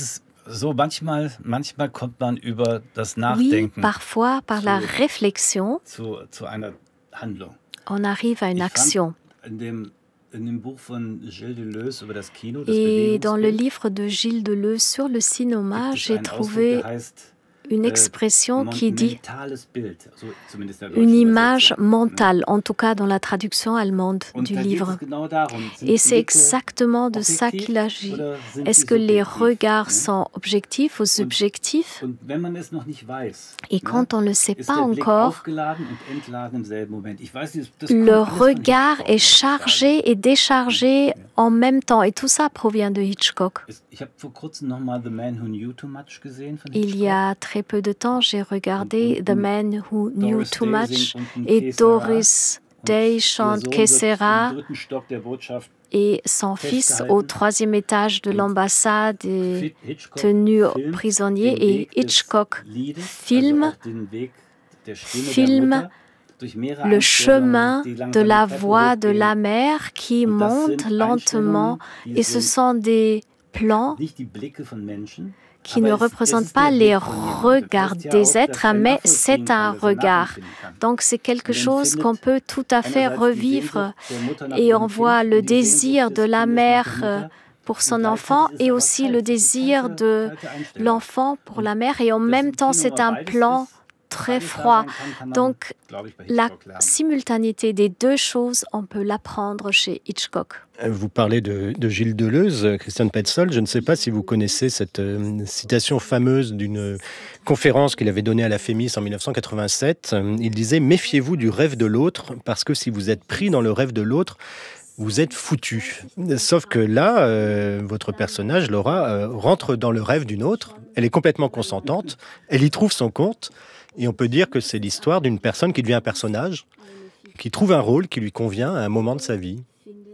So manchmal, manchmal kommt man über das Nachdenken. Oui, parfois par la réflexion, zu, zu einer Handlung. On arrive à une Ich action. fand in dem, in dem Buch von Gilles Deleuze über das Kino, das Et dans le Bewegungsbild, livre de Gilles Deleuze sur le cinéma, gibt es j'ai einen Ausdruck, trouvé der heißt, une äh, expression mon- qui dit mentales Bild, so zumindest in der une deutschen image Übersetzung. mentale, en tout cas dans la traduction allemande Und du da geht livre. es genau darum, sind Et c'est Blicke exactement de ça objektiv qu'il agit. oder sind Est-ce sie que les subjektiv, regards ne? sont objectifs ou subjectifs? Und wenn man es noch nicht weiß, Et quand on ne le sait ist pas der Blick encore, aufgeladen und entladen im selben Moment. Ich weiß, das, das le kommt alles von regard Hitchcock. est chargé et déchargé en même temps. Et tout ça provient de Hitchcock. Ich habe vor kurzem noch mal The Man Who Knew Too Much gesehen von Il Hitchcock. y a très peu de temps, j'ai regardé Und- The und Man Who Knew Doris Too Day Much singt unten et Que Sera. Doris Und Day ihr chante Sohn Que wird Sera im dritten Stock der Botschaft et son fils festgehalten. au troisième étage de Und l'ambassade est Hitchcock tenu filmt prisonnier den et Weg des Hitchcock Liedes, filme also auch den Weg der Stimme der filme Mutter, durch mehrere le chemin Einstellungen, die langsam de la die Treppe voix de hochgehen. la mer qui Und das monte sind lentement. Einstellungen, die Et ce sind sont des plans nicht die Blicke von Menschen, qui aber ne es- es représentent ist pas der les Blick von jemandem. regards Das heißt ja des auch, dass êtres, er mais nachvollziehen c'est kann, un dass er regard. nachempfinden kann. Donc c'est quelque Und chose empfindet qu'on peut tout à fait einerseits die revivre. Sehnsucht der Mutter nach Et ihrem on voit Kind le und die Sehnsucht désir des de la Kindes nach mère der euh, Mutter. pour Und son gleichzeitig enfant ist es et aber aussi kalt, le es ist désir kalte- de kalte Einstellung. l'enfant pour Und la mère. Et en dass même im temps, Kino c'est mal un beides plan ist, très beides da froid. sein kann, kann man, Donc glaube ich, bei la Hitchcock lernen. simultanéité des deux choses, on peut l'apprendre chez Hitchcock. Vous parlez de, de Gilles Deleuze, Christian Petzold. Je ne sais pas si vous connaissez cette euh, citation fameuse d'une conférence qu'il avait donnée à la Fémis en dix-neuf cent quatre-vingt-sept. Il disait « Méfiez-vous du rêve de l'autre, parce que si vous êtes pris dans le rêve de l'autre, vous êtes foutu. » Sauf que là, euh, votre personnage, Laura, euh, rentre dans le rêve d'une autre. Elle est complètement consentante. Elle y trouve son compte. Et on peut dire que c'est l'histoire d'une personne qui devient un personnage, qui trouve un rôle qui lui convient à un moment de sa vie.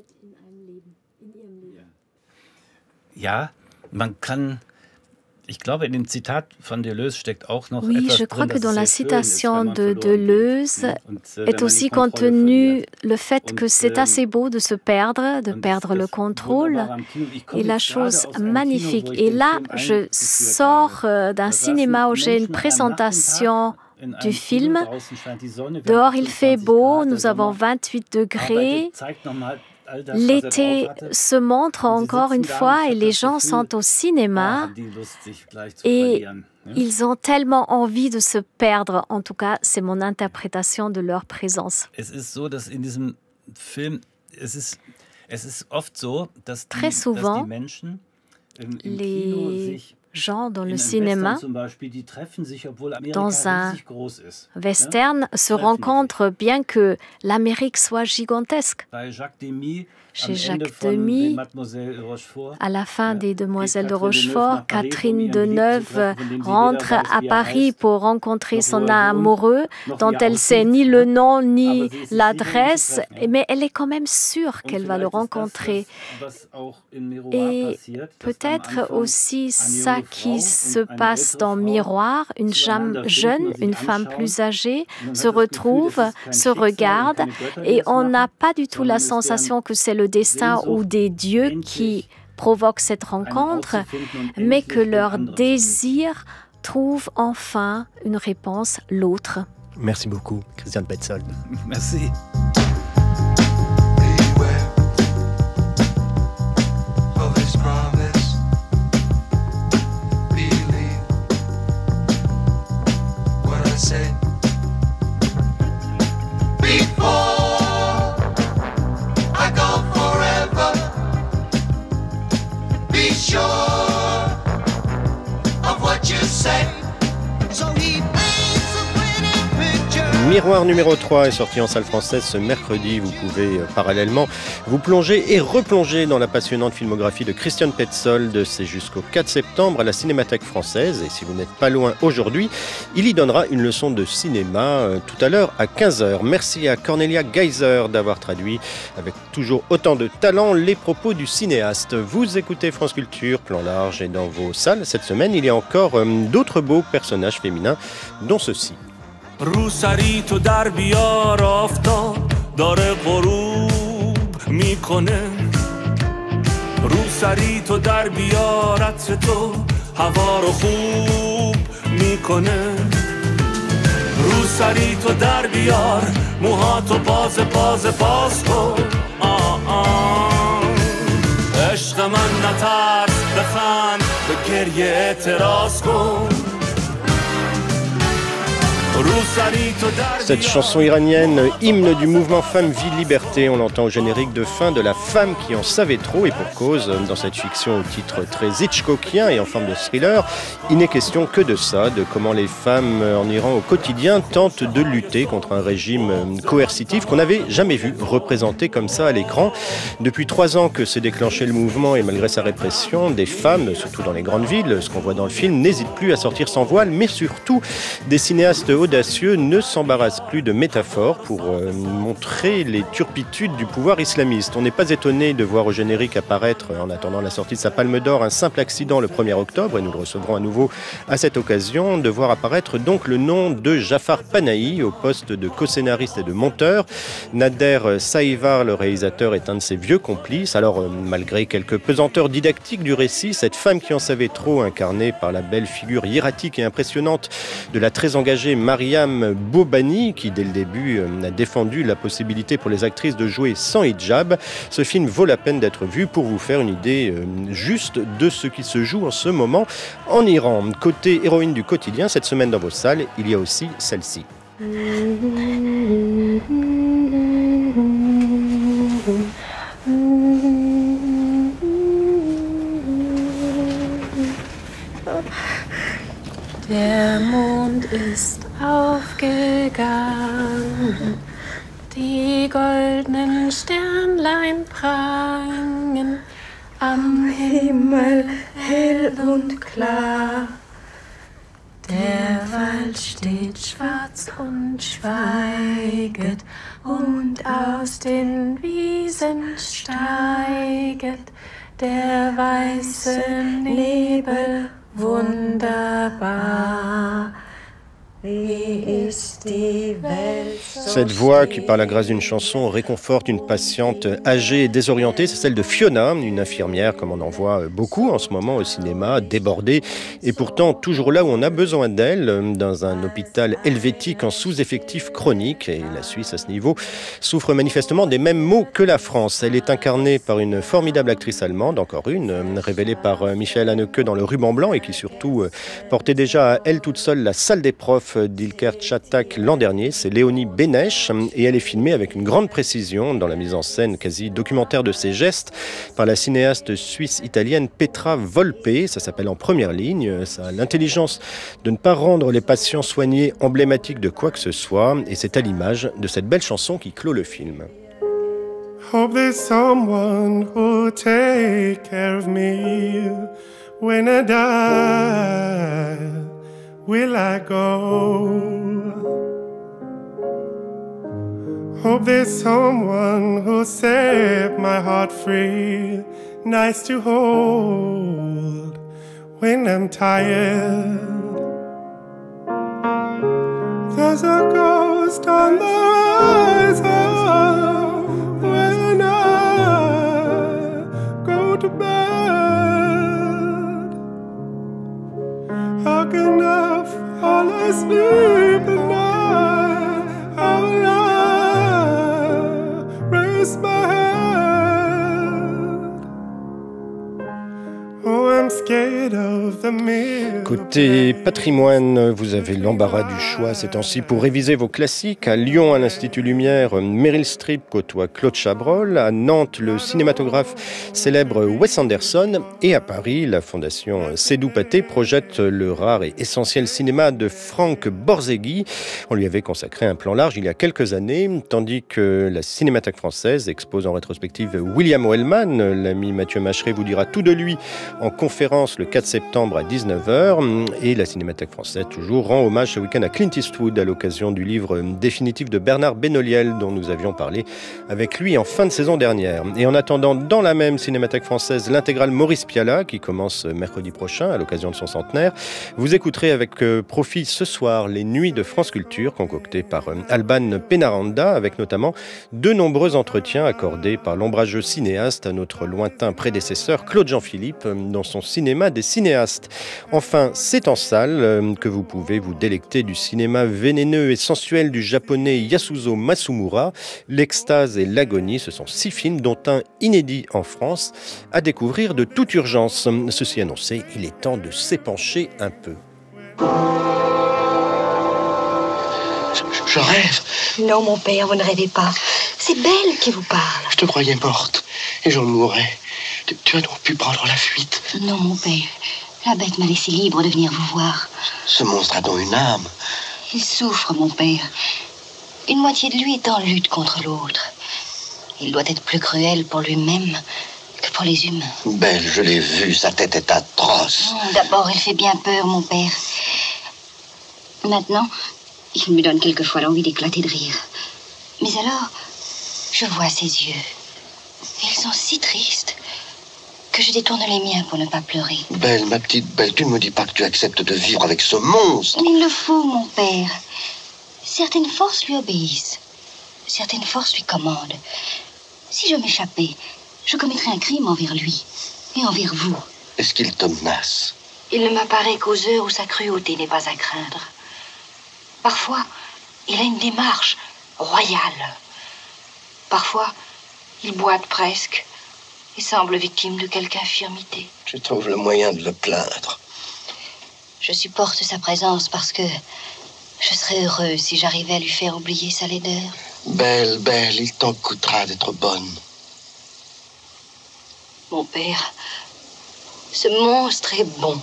Ja, man kann, ich glaube, in dem Zitat von Deleuze steckt auch noch Oui, etwas je crois drin, que dass dans es la sehr schön ist, citation wenn man de verloren Deleuze geht, ne? Und, äh, wenn est man aussi die Kontrolle contenu verliert. le fait que Und, c'est ähm, assez beau de se perdre, de Und perdre das le contrôle. Wunderbare am Kino, ich komme Et la jetzt gerade chose aus einem magnifique. Kino, wo ich Et den là, Film je eingeführt sors habe. euh, Da d'un saßen cinéma où j'ai une Menschen am présentation Nachmittag in du einem film. Kino, draußen scheint die Sonne, wir haben Dehors, il fait achtundzwanzig beau, Grad, der nous avons Sommer vingt-huit degrés. arbeitet, zeigt noch mal all das, was er L'été drauf hatte. se montre Und sie encore sitzen une da fois und ich et hab les das gens Gefühl, sont au ah, cinéma haben die Lust, sich gleich zu et verlieren, ne? ils ont tellement envie de se perdre. En tout cas, c'est mon interprétation de leur présence. Es ist so, dass in diesem Film, es ist, es ist oft so, dass die, Très dass souvent, die Menschen im, im Kino Les sich gens dans in le einem cinéma, Western zum Beispiel, die treffen sich, obwohl Amerika dans un riesig groß ist. western, se Treffen die rencontrent bien que l'Amérique soit gigantesque. Bei Jacques Demy, Chez am Ende Jacques von Demy, den Mademoiselle Rochefort, À la fin Ja. des Demoiselles de Catherine Rochefort, Deneuve nach Paris, um Catherine ihren Geliebten zu Deneuve treffen, von dem sie rentre weder weiß, à wie er Paris heißt, pour rencontrer noch son wo er wohnt, amoureux, noch dont wie er elle sait aussieht, ni ne? le nom ni Aber sie ist sich sicher, ihn zu l'adresse, treffen, ja. mais elle est quand même sûre Und qu'elle va le vielleicht ist das rencontrer. das, was auch in Miroir Et passiert, dass am peut-être Anfang aussi eine ça junge qui Frau se und eine passe ältere dans Frau Miroir, une zueinander femme finden jeune, und sich une femme anschauen. plus âgée, Und man se hat das Gefühl, retrouvent, es ist kein se Schicksal und regardent, keine Götter, die et das on n'a machen, pas du tout la sondern es ist deren sensation que c'est le destin ou Sehnsucht, des dieux qui endlich provoquent cette einen rencontre, auszufinden und mais endlich que den leur anderen zu finden. désir trouve enfin une réponse, l'autre. Merci beaucoup, Christian Petzold. Merci. Beware of his promise. Believe what I say. Before I go forever, be sure of what you say. So he paints a pretty picture. Miroir numéro trois est sorti en salle française ce mercredi. Vous pouvez euh, parallèlement vous plonger et replonger dans la passionnante filmographie de Christian Petzold. C'est jusqu'au quatre septembre à la Cinémathèque française. Et si vous n'êtes pas loin aujourd'hui, il y donnera une leçon de cinéma euh, tout à l'heure à quinze heures. Merci à Cornelia Geiser d'avoir traduit avec toujours autant de talent les propos du cinéaste. Vous écoutez France Culture, plan large, et dans vos salles cette semaine, il y a encore euh, d'autres beaux personnages féminins, dont ceux-ci. رو سری تو در بیار آفتاب داره غروب میکنه رو سری تو در بیار عطر تو هوا رو خوب میکنه رو سری تو در بیار موهاتو باز باز باز کن آه آه عشق من نترس بخند به گریه اعتراض کن Cette chanson iranienne, hymne du mouvement Femmes, Vie, Liberté, on l'entend au générique de fin de La femme qui en savait trop, et pour cause, dans cette fiction au titre très hitchcockien et en forme de thriller, il n'est question que de ça, de comment les femmes en Iran au quotidien tentent de lutter contre un régime coercitif qu'on n'avait jamais vu représenté comme ça à l'écran. Depuis trois ans que s'est déclenché le mouvement et malgré sa répression, des femmes, surtout dans les grandes villes, ce qu'on voit dans le film, n'hésitent plus à sortir sans voile, mais surtout des cinéastes audacieux ne s'embarrassent plus de métaphores pour euh, montrer les turpitudes du pouvoir islamiste. On n'est pas étonné de voir au générique apparaître, en attendant la sortie de sa Palme d'Or, un simple accident le premier octobre, et nous le recevrons à nouveau à cette occasion, de voir apparaître donc le nom de Jafar Panahi au poste de co-scénariste et de monteur. Nader Saïvar, le réalisateur, est un de ses vieux complices. Alors, euh, malgré quelques pesanteurs didactiques du récit, cette femme qui en savait trop, incarnée par la belle figure hiératique et impressionnante de la très engagée Mariam Bobani, qui dès le début a défendu la possibilité pour les actrices de jouer sans hijab. Ce film vaut la peine d'être vu pour vous faire une idée juste de ce qui se joue en ce moment en Iran. Côté héroïne du quotidien, cette semaine dans vos salles, il y a aussi celle-ci. Der Mond ist aufgegangen, die goldenen Sternlein prangen am Himmel hell und klar. Der Wald steht schwarz und schweiget und aus den Wiesen steiget der weiße Nebel wunderbar. Cette voix qui, par la grâce d'une chanson, réconforte une patiente âgée et désorientée, c'est celle de Fiona, une infirmière comme on en voit beaucoup en ce moment au cinéma, débordée et pourtant toujours là où on a besoin d'elle, dans un hôpital helvétique en sous-effectif chronique. Et la Suisse, à ce niveau, souffre manifestement des mêmes maux que la France. Elle est incarnée par une formidable actrice allemande, encore une, révélée par Michael Haneke dans Le Ruban Blanc et qui surtout portait déjà à elle toute seule la salle des profs d'Ilker Çatak l'an dernier, c'est Léonie Bénèche et elle est filmée avec une grande précision dans la mise en scène quasi documentaire de ses gestes par la cinéaste suisse-italienne Petra Volpe. Ça s'appelle En première ligne. Ça a l'intelligence de ne pas rendre les patients soignés emblématiques de quoi que ce soit et c'est à l'image de cette belle chanson qui clôt le film. Hope there's someone who'll take care of me when I die. Will I go? Hope there's someone who'll set my heart free, nice to hold when I'm tired. There's a ghost on the horizon when I go to bed. How can I fall asleep at night? How will I raise my head? Oh, I'm scared of the mirror. Côté patrimoine, vous avez l'embarras du choix ces temps-ci pour réviser vos classiques. À Lyon, à l'Institut Lumière, Meryl Streep côtoie Claude Chabrol. À Nantes, le cinématographe célèbre Wes Anderson. Et à Paris, la fondation Sédou Pathé projette le rare et essentiel cinéma de Franck Borzégui. On lui avait consacré un plan large il y a quelques années, tandis que la Cinémathèque française expose en rétrospective William Wellman. L'ami Mathieu Macheret vous dira tout de lui en conférence le quatre septembre à dix-neuf heures. Et la Cinémathèque française toujours rend hommage ce week-end à Clint Eastwood à l'occasion du livre définitif de Bernard Benoliel dont nous avions parlé avec lui en fin de saison dernière. Et en attendant, dans la même Cinémathèque française, l'intégrale Maurice Pialat qui commence mercredi prochain à l'occasion de son centenaire. Vous écouterez avec profit ce soir les Nuits de France Culture concoctées par Alban Pénaranda avec notamment de nombreux entretiens accordés par l'ombrageux cinéaste à notre lointain prédécesseur Claude Jean-Philippe dans son cinéma des cinéastes. Enfin, c'est en salle que vous pouvez vous délecter du cinéma vénéneux et sensuel du japonais Yasuzo Masumura. L'extase et l'agonie, ce sont six films, dont un inédit en France, à découvrir de toute urgence. Ceci annoncé, il est temps de s'épancher un peu. Je, je rêve. Non, mon père, vous ne rêvez pas. C'est Belle qui vous parle. Je te croyais morte et j'en mourrais. Tu, tu as donc pu prendre la fuite. Non, mon père. La bête m'a laissé libre de venir vous voir. Ce monstre a donc une âme. Il souffre, mon père. Une moitié de lui est en lutte contre l'autre. Il doit être plus cruel pour lui-même que pour les humains. Belle, je l'ai vu, sa tête est atroce. D'abord, il fait bien peur, mon père. Maintenant, il me donne quelquefois l'envie d'éclater de rire. Mais alors, je vois ses yeux. Ils sont si tristes que je détourne les miens pour ne pas pleurer. Belle, ma petite Belle, tu ne me dis pas que tu acceptes de vivre avec ce monstre. Mais il le faut, mon père. Certaines forces lui obéissent. Certaines forces lui commandent. Si je m'échappais, je commettrais un crime envers lui et envers vous. Est-ce qu'il te menace? Il ne m'apparaît qu'aux heures où sa cruauté n'est pas à craindre. Parfois, il a une démarche royale. Parfois, il boite presque et semble victime de quelque infirmité. Je trouve le moyen de le plaindre. Je supporte sa présence parce que je serais heureuse si j'arrivais à lui faire oublier sa laideur. Belle, Belle, il t'en coûtera d'être bonne. Mon père, ce monstre est bon.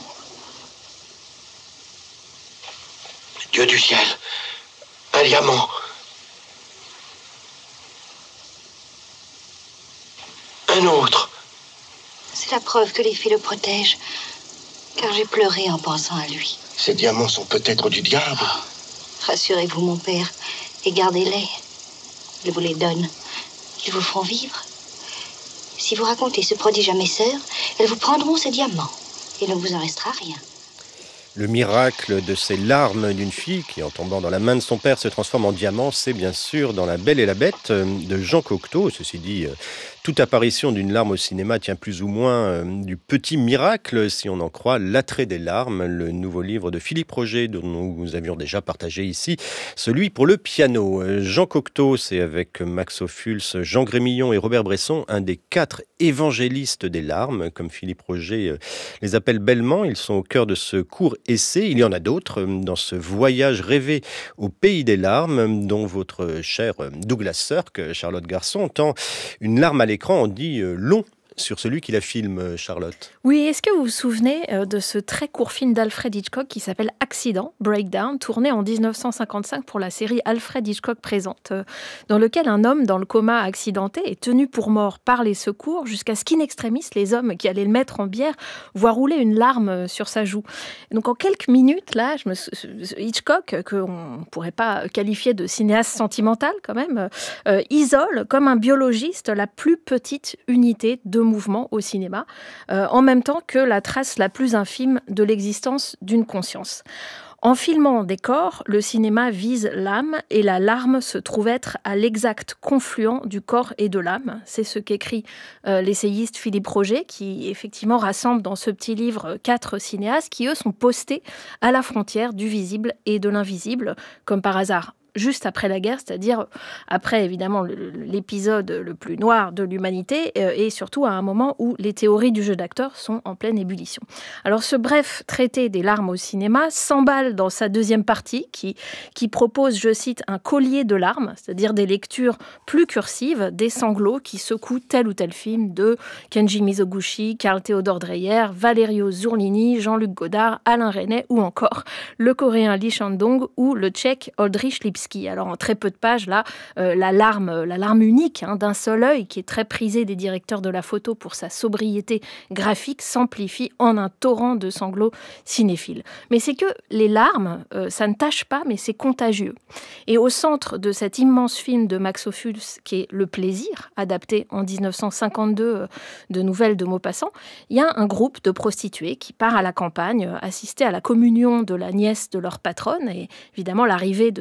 Dieu du ciel, un diamant. Un autre. C'est la preuve que les filles le protègent, car j'ai pleuré en pensant à lui. Ces diamants sont peut-être du diable. Oh, rassurez-vous, mon père, et gardez-les. Il vous les donne. Ils vous feront vivre. Si vous racontez ce prodige à mes sœurs, elles vous prendront ces diamants. Il ne vous en restera rien. Le miracle de ces larmes d'une fille qui, en tombant dans la main de son père, se transforme en diamant, c'est bien sûr dans La Belle et la Bête de Jean Cocteau. Ceci dit, toute apparition d'une larme au cinéma tient plus ou moins du petit miracle, si on en croit L'attrait des larmes, le nouveau livre de Philippe Roger, dont nous avions déjà partagé ici, celui pour le piano. Jean Cocteau, c'est avec Max Ophuls, Jean Grémillon et Robert Bresson, un des quatre évangélistes des larmes, comme Philippe Roger les appelle bellement. Ils sont au cœur de ce court essai. Il y en a d'autres dans ce voyage rêvé au pays des larmes, dont votre cher Douglas Sirk, Charlotte Garçon, entend une larme à l'écran, on dit long sur celui qui la filme, Charlotte. Oui, est-ce que vous vous souvenez de ce très court film d'Alfred Hitchcock qui s'appelle Accident, Breakdown, tourné en dix-neuf cent cinquante-cinq pour la série Alfred Hitchcock Présente, dans lequel un homme dans le coma accidenté est tenu pour mort par les secours jusqu'à ce qu'in extremis, les hommes qui allaient le mettre en bière voient rouler une larme sur sa joue. Donc en quelques minutes, là, je me... Hitchcock, qu'on ne pourrait pas qualifier de cinéaste sentimental quand même, euh, isole comme un biologiste la plus petite unité de mouvement au cinéma, euh, en même temps que la trace la plus infime de l'existence d'une conscience. En filmant des corps, le cinéma vise l'âme et la larme se trouve être à l'exact confluent du corps et de l'âme. C'est ce qu'écrit euh, l'essayiste Philippe Roger, qui effectivement rassemble dans ce petit livre quatre cinéastes qui, eux, sont postés à la frontière du visible et de l'invisible, comme par hasard. Juste après la guerre, c'est-à-dire après évidemment l'épisode le plus noir de l'humanité et surtout à un moment où les théories du jeu d'acteur sont en pleine ébullition. Alors ce bref traité des larmes au cinéma s'emballe dans sa deuxième partie qui, qui propose, je cite, un collier de larmes, c'est-à-dire des lectures plus cursives, des sanglots qui secouent tel ou tel film de Kenji Mizoguchi, Karl Theodor Dreyer, Valerio Zurlini, Jean-Luc Godard, Alain Resnais ou encore le coréen Lee Shandong ou le tchèque Oldrich Lipski. Alors en très peu de pages, là, euh, la larme, la larme unique hein, d'un seul œil, qui est très prisée des directeurs de la photo pour sa sobriété graphique, s'amplifie en un torrent de sanglots cinéphiles. Mais c'est que les larmes, euh, ça ne tâche pas, mais c'est contagieux. Et au centre de cet immense film de Max Ophuls, qui est Le Plaisir, adapté en dix-neuf cent cinquante-deux euh, de Nouvelles de Maupassant, il y a un groupe de prostituées qui part à la campagne, euh, assister à la communion de la nièce de leur patronne, et évidemment l'arrivée de ces Parisiens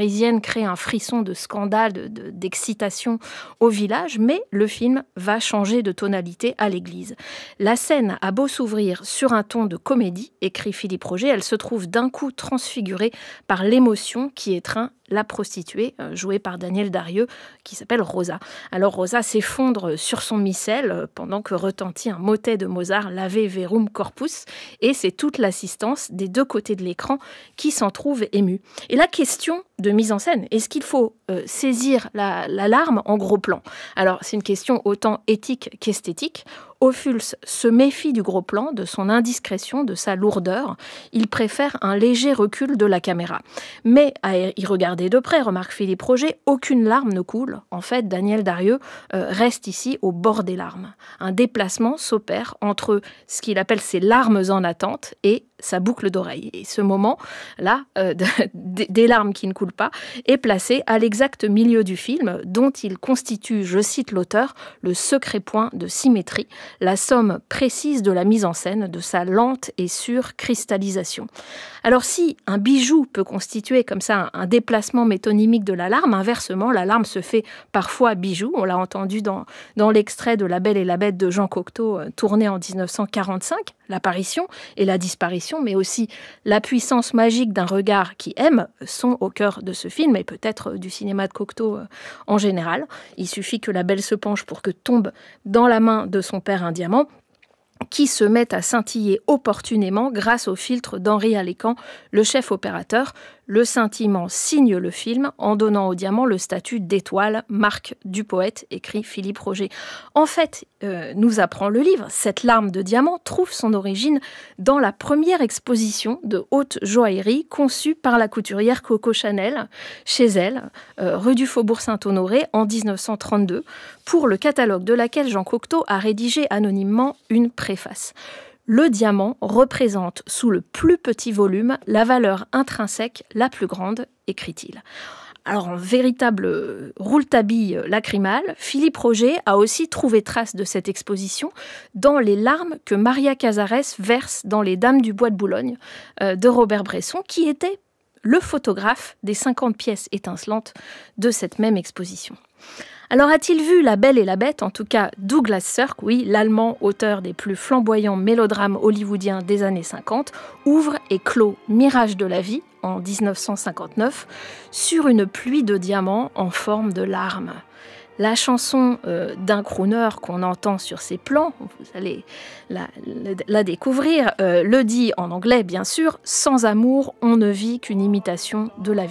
parisienne crée un frisson de scandale, de, de, d'excitation au village, mais le film va changer de tonalité à l'église. La scène a beau s'ouvrir sur un ton de comédie, écrit Philippe Roger, elle se trouve d'un coup transfigurée par l'émotion qui étreint la prostituée, euh, jouée par Danielle Darieux, qui s'appelle Rosa. Alors Rosa s'effondre sur son missel euh, pendant que retentit un motet de Mozart, Lave Verum Corpus, et c'est toute l'assistance des deux côtés de l'écran qui s'en trouve émue. Et la question de mise en scène, est-ce qu'il faut euh, saisir la, la larme en gros plan ? Alors c'est une question autant éthique qu'esthétique. Ophuls se méfie du gros plan, de son indiscrétion, de sa lourdeur. Il préfère un léger recul de la caméra. Mais à y regarder de près, remarque Philippe Roger, aucune larme ne coule. En fait, Danielle Darieux euh, reste ici au bord des larmes. Un déplacement s'opère entre ce qu'il appelle ses larmes en attente et sa boucle d'oreille. Et ce moment-là, euh, de, de, des larmes qui ne coulent pas, est placé à l'exact milieu du film, dont il constitue, je cite l'auteur, le secret point de symétrie, la somme précise de la mise en scène, de sa lente et sûre cristallisation. Alors si un bijou peut constituer comme ça un, un déplacement métonymique de la larme, inversement, la larme se fait parfois bijou. On l'a entendu dans, dans l'extrait de La Belle et la Bête de Jean Cocteau, euh, tourné en dix-neuf cent quarante-cinq, l'apparition et la disparition, mais aussi la puissance magique d'un regard qui aime, sont au cœur de ce film, et peut-être du cinéma de Cocteau euh, en général. Il suffit que la belle se penche pour que tombe dans la main de son père un diamant, qui se met à scintiller opportunément grâce au filtre d'Henri Alécan, le chef opérateur. Le scintillement signe le film en donnant au diamant le statut d'étoile, marque du poète, écrit Philippe Roger. En fait, euh, nous apprend le livre, cette larme de diamant trouve son origine dans la première exposition de haute joaillerie conçue par la couturière Coco Chanel chez elle, euh, rue du Faubourg Saint-Honoré en dix-neuf cent trente-deux, pour le catalogue de laquelle Jean Cocteau a rédigé anonymement une préface. Le diamant représente sous le plus petit volume la valeur intrinsèque la plus grande, écrit-il. Alors, en véritable rouletabille lacrymal, Philippe Roger a aussi trouvé trace de cette exposition dans les larmes que Maria Casares verse dans Les Dames du Bois de Boulogne euh, de Robert Bresson, qui était le photographe des cinquante pièces étincelantes de cette même exposition. Alors a-t-il vu La Belle et la Bête ? En tout cas, Douglas Sirk, oui, l'Allemand auteur des plus flamboyants mélodrames hollywoodiens des années cinquante, ouvre et clôt Mirage de la vie, en dix-neuf cent cinquante-neuf, sur une pluie de diamants en forme de larmes. La chanson euh, d'un crooner qu'on entend sur ces plans, vous allez la, la, la découvrir, euh, le dit en anglais bien sûr, « Sans amour, on ne vit qu'une imitation de la vie ».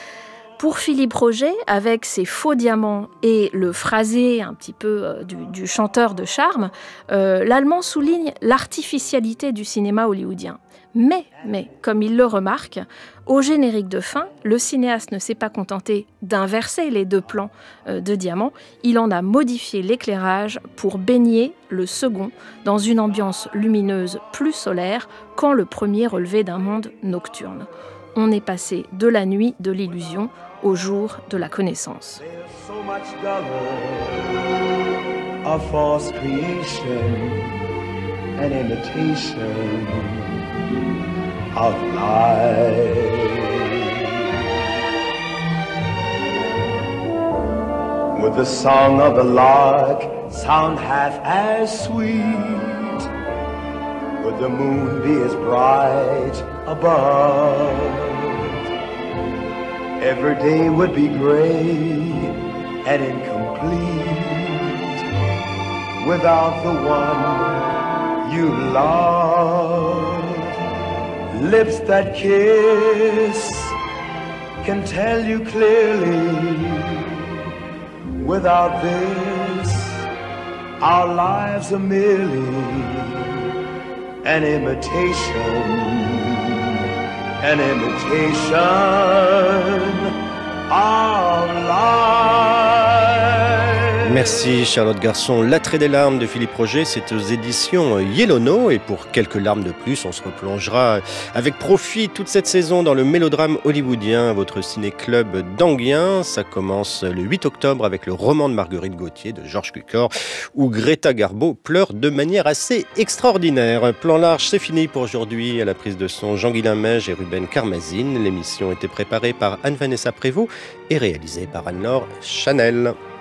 Pour Philippe Roger, avec ses faux diamants et le phrasé un petit peu euh, du, du chanteur de charme, euh, l'Allemand souligne l'artificialité du cinéma hollywoodien. Mais, mais, comme il le remarque, au générique de fin, le cinéaste ne s'est pas contenté d'inverser les deux plans euh, de diamants, il en a modifié l'éclairage pour baigner le second dans une ambiance lumineuse plus solaire quand le premier relevait d'un monde nocturne. On est passé de la nuit de l'illusion au jour de la connaissance. So much dollar, a false creation, an imitation of life. Would the song of the lark sound half as sweet? Would the moon be as bright above? Every day would be gray and incomplete without the one you love. Lips that kiss can tell you clearly. Without this, our lives are merely an imitation. An imitation of life. Merci Charlotte Garçon. L'attrait des larmes de Philippe Roger, c'est aux éditions Yellowknow. Et pour quelques larmes de plus, on se replongera avec profit toute cette saison dans le mélodrame hollywoodien, votre ciné-club d'Anguien. Ça commence le huit octobre avec le roman de Marguerite Gauthier de Georges Cukor, où Greta Garbo pleure de manière assez extraordinaire. Plan large, c'est fini pour aujourd'hui. À la prise de son, Jean-Guilain Meige et Ruben Karmazine. L'émission était préparée par Anne-Vanessa Prévost et réalisée par Anne-Laure Chanel.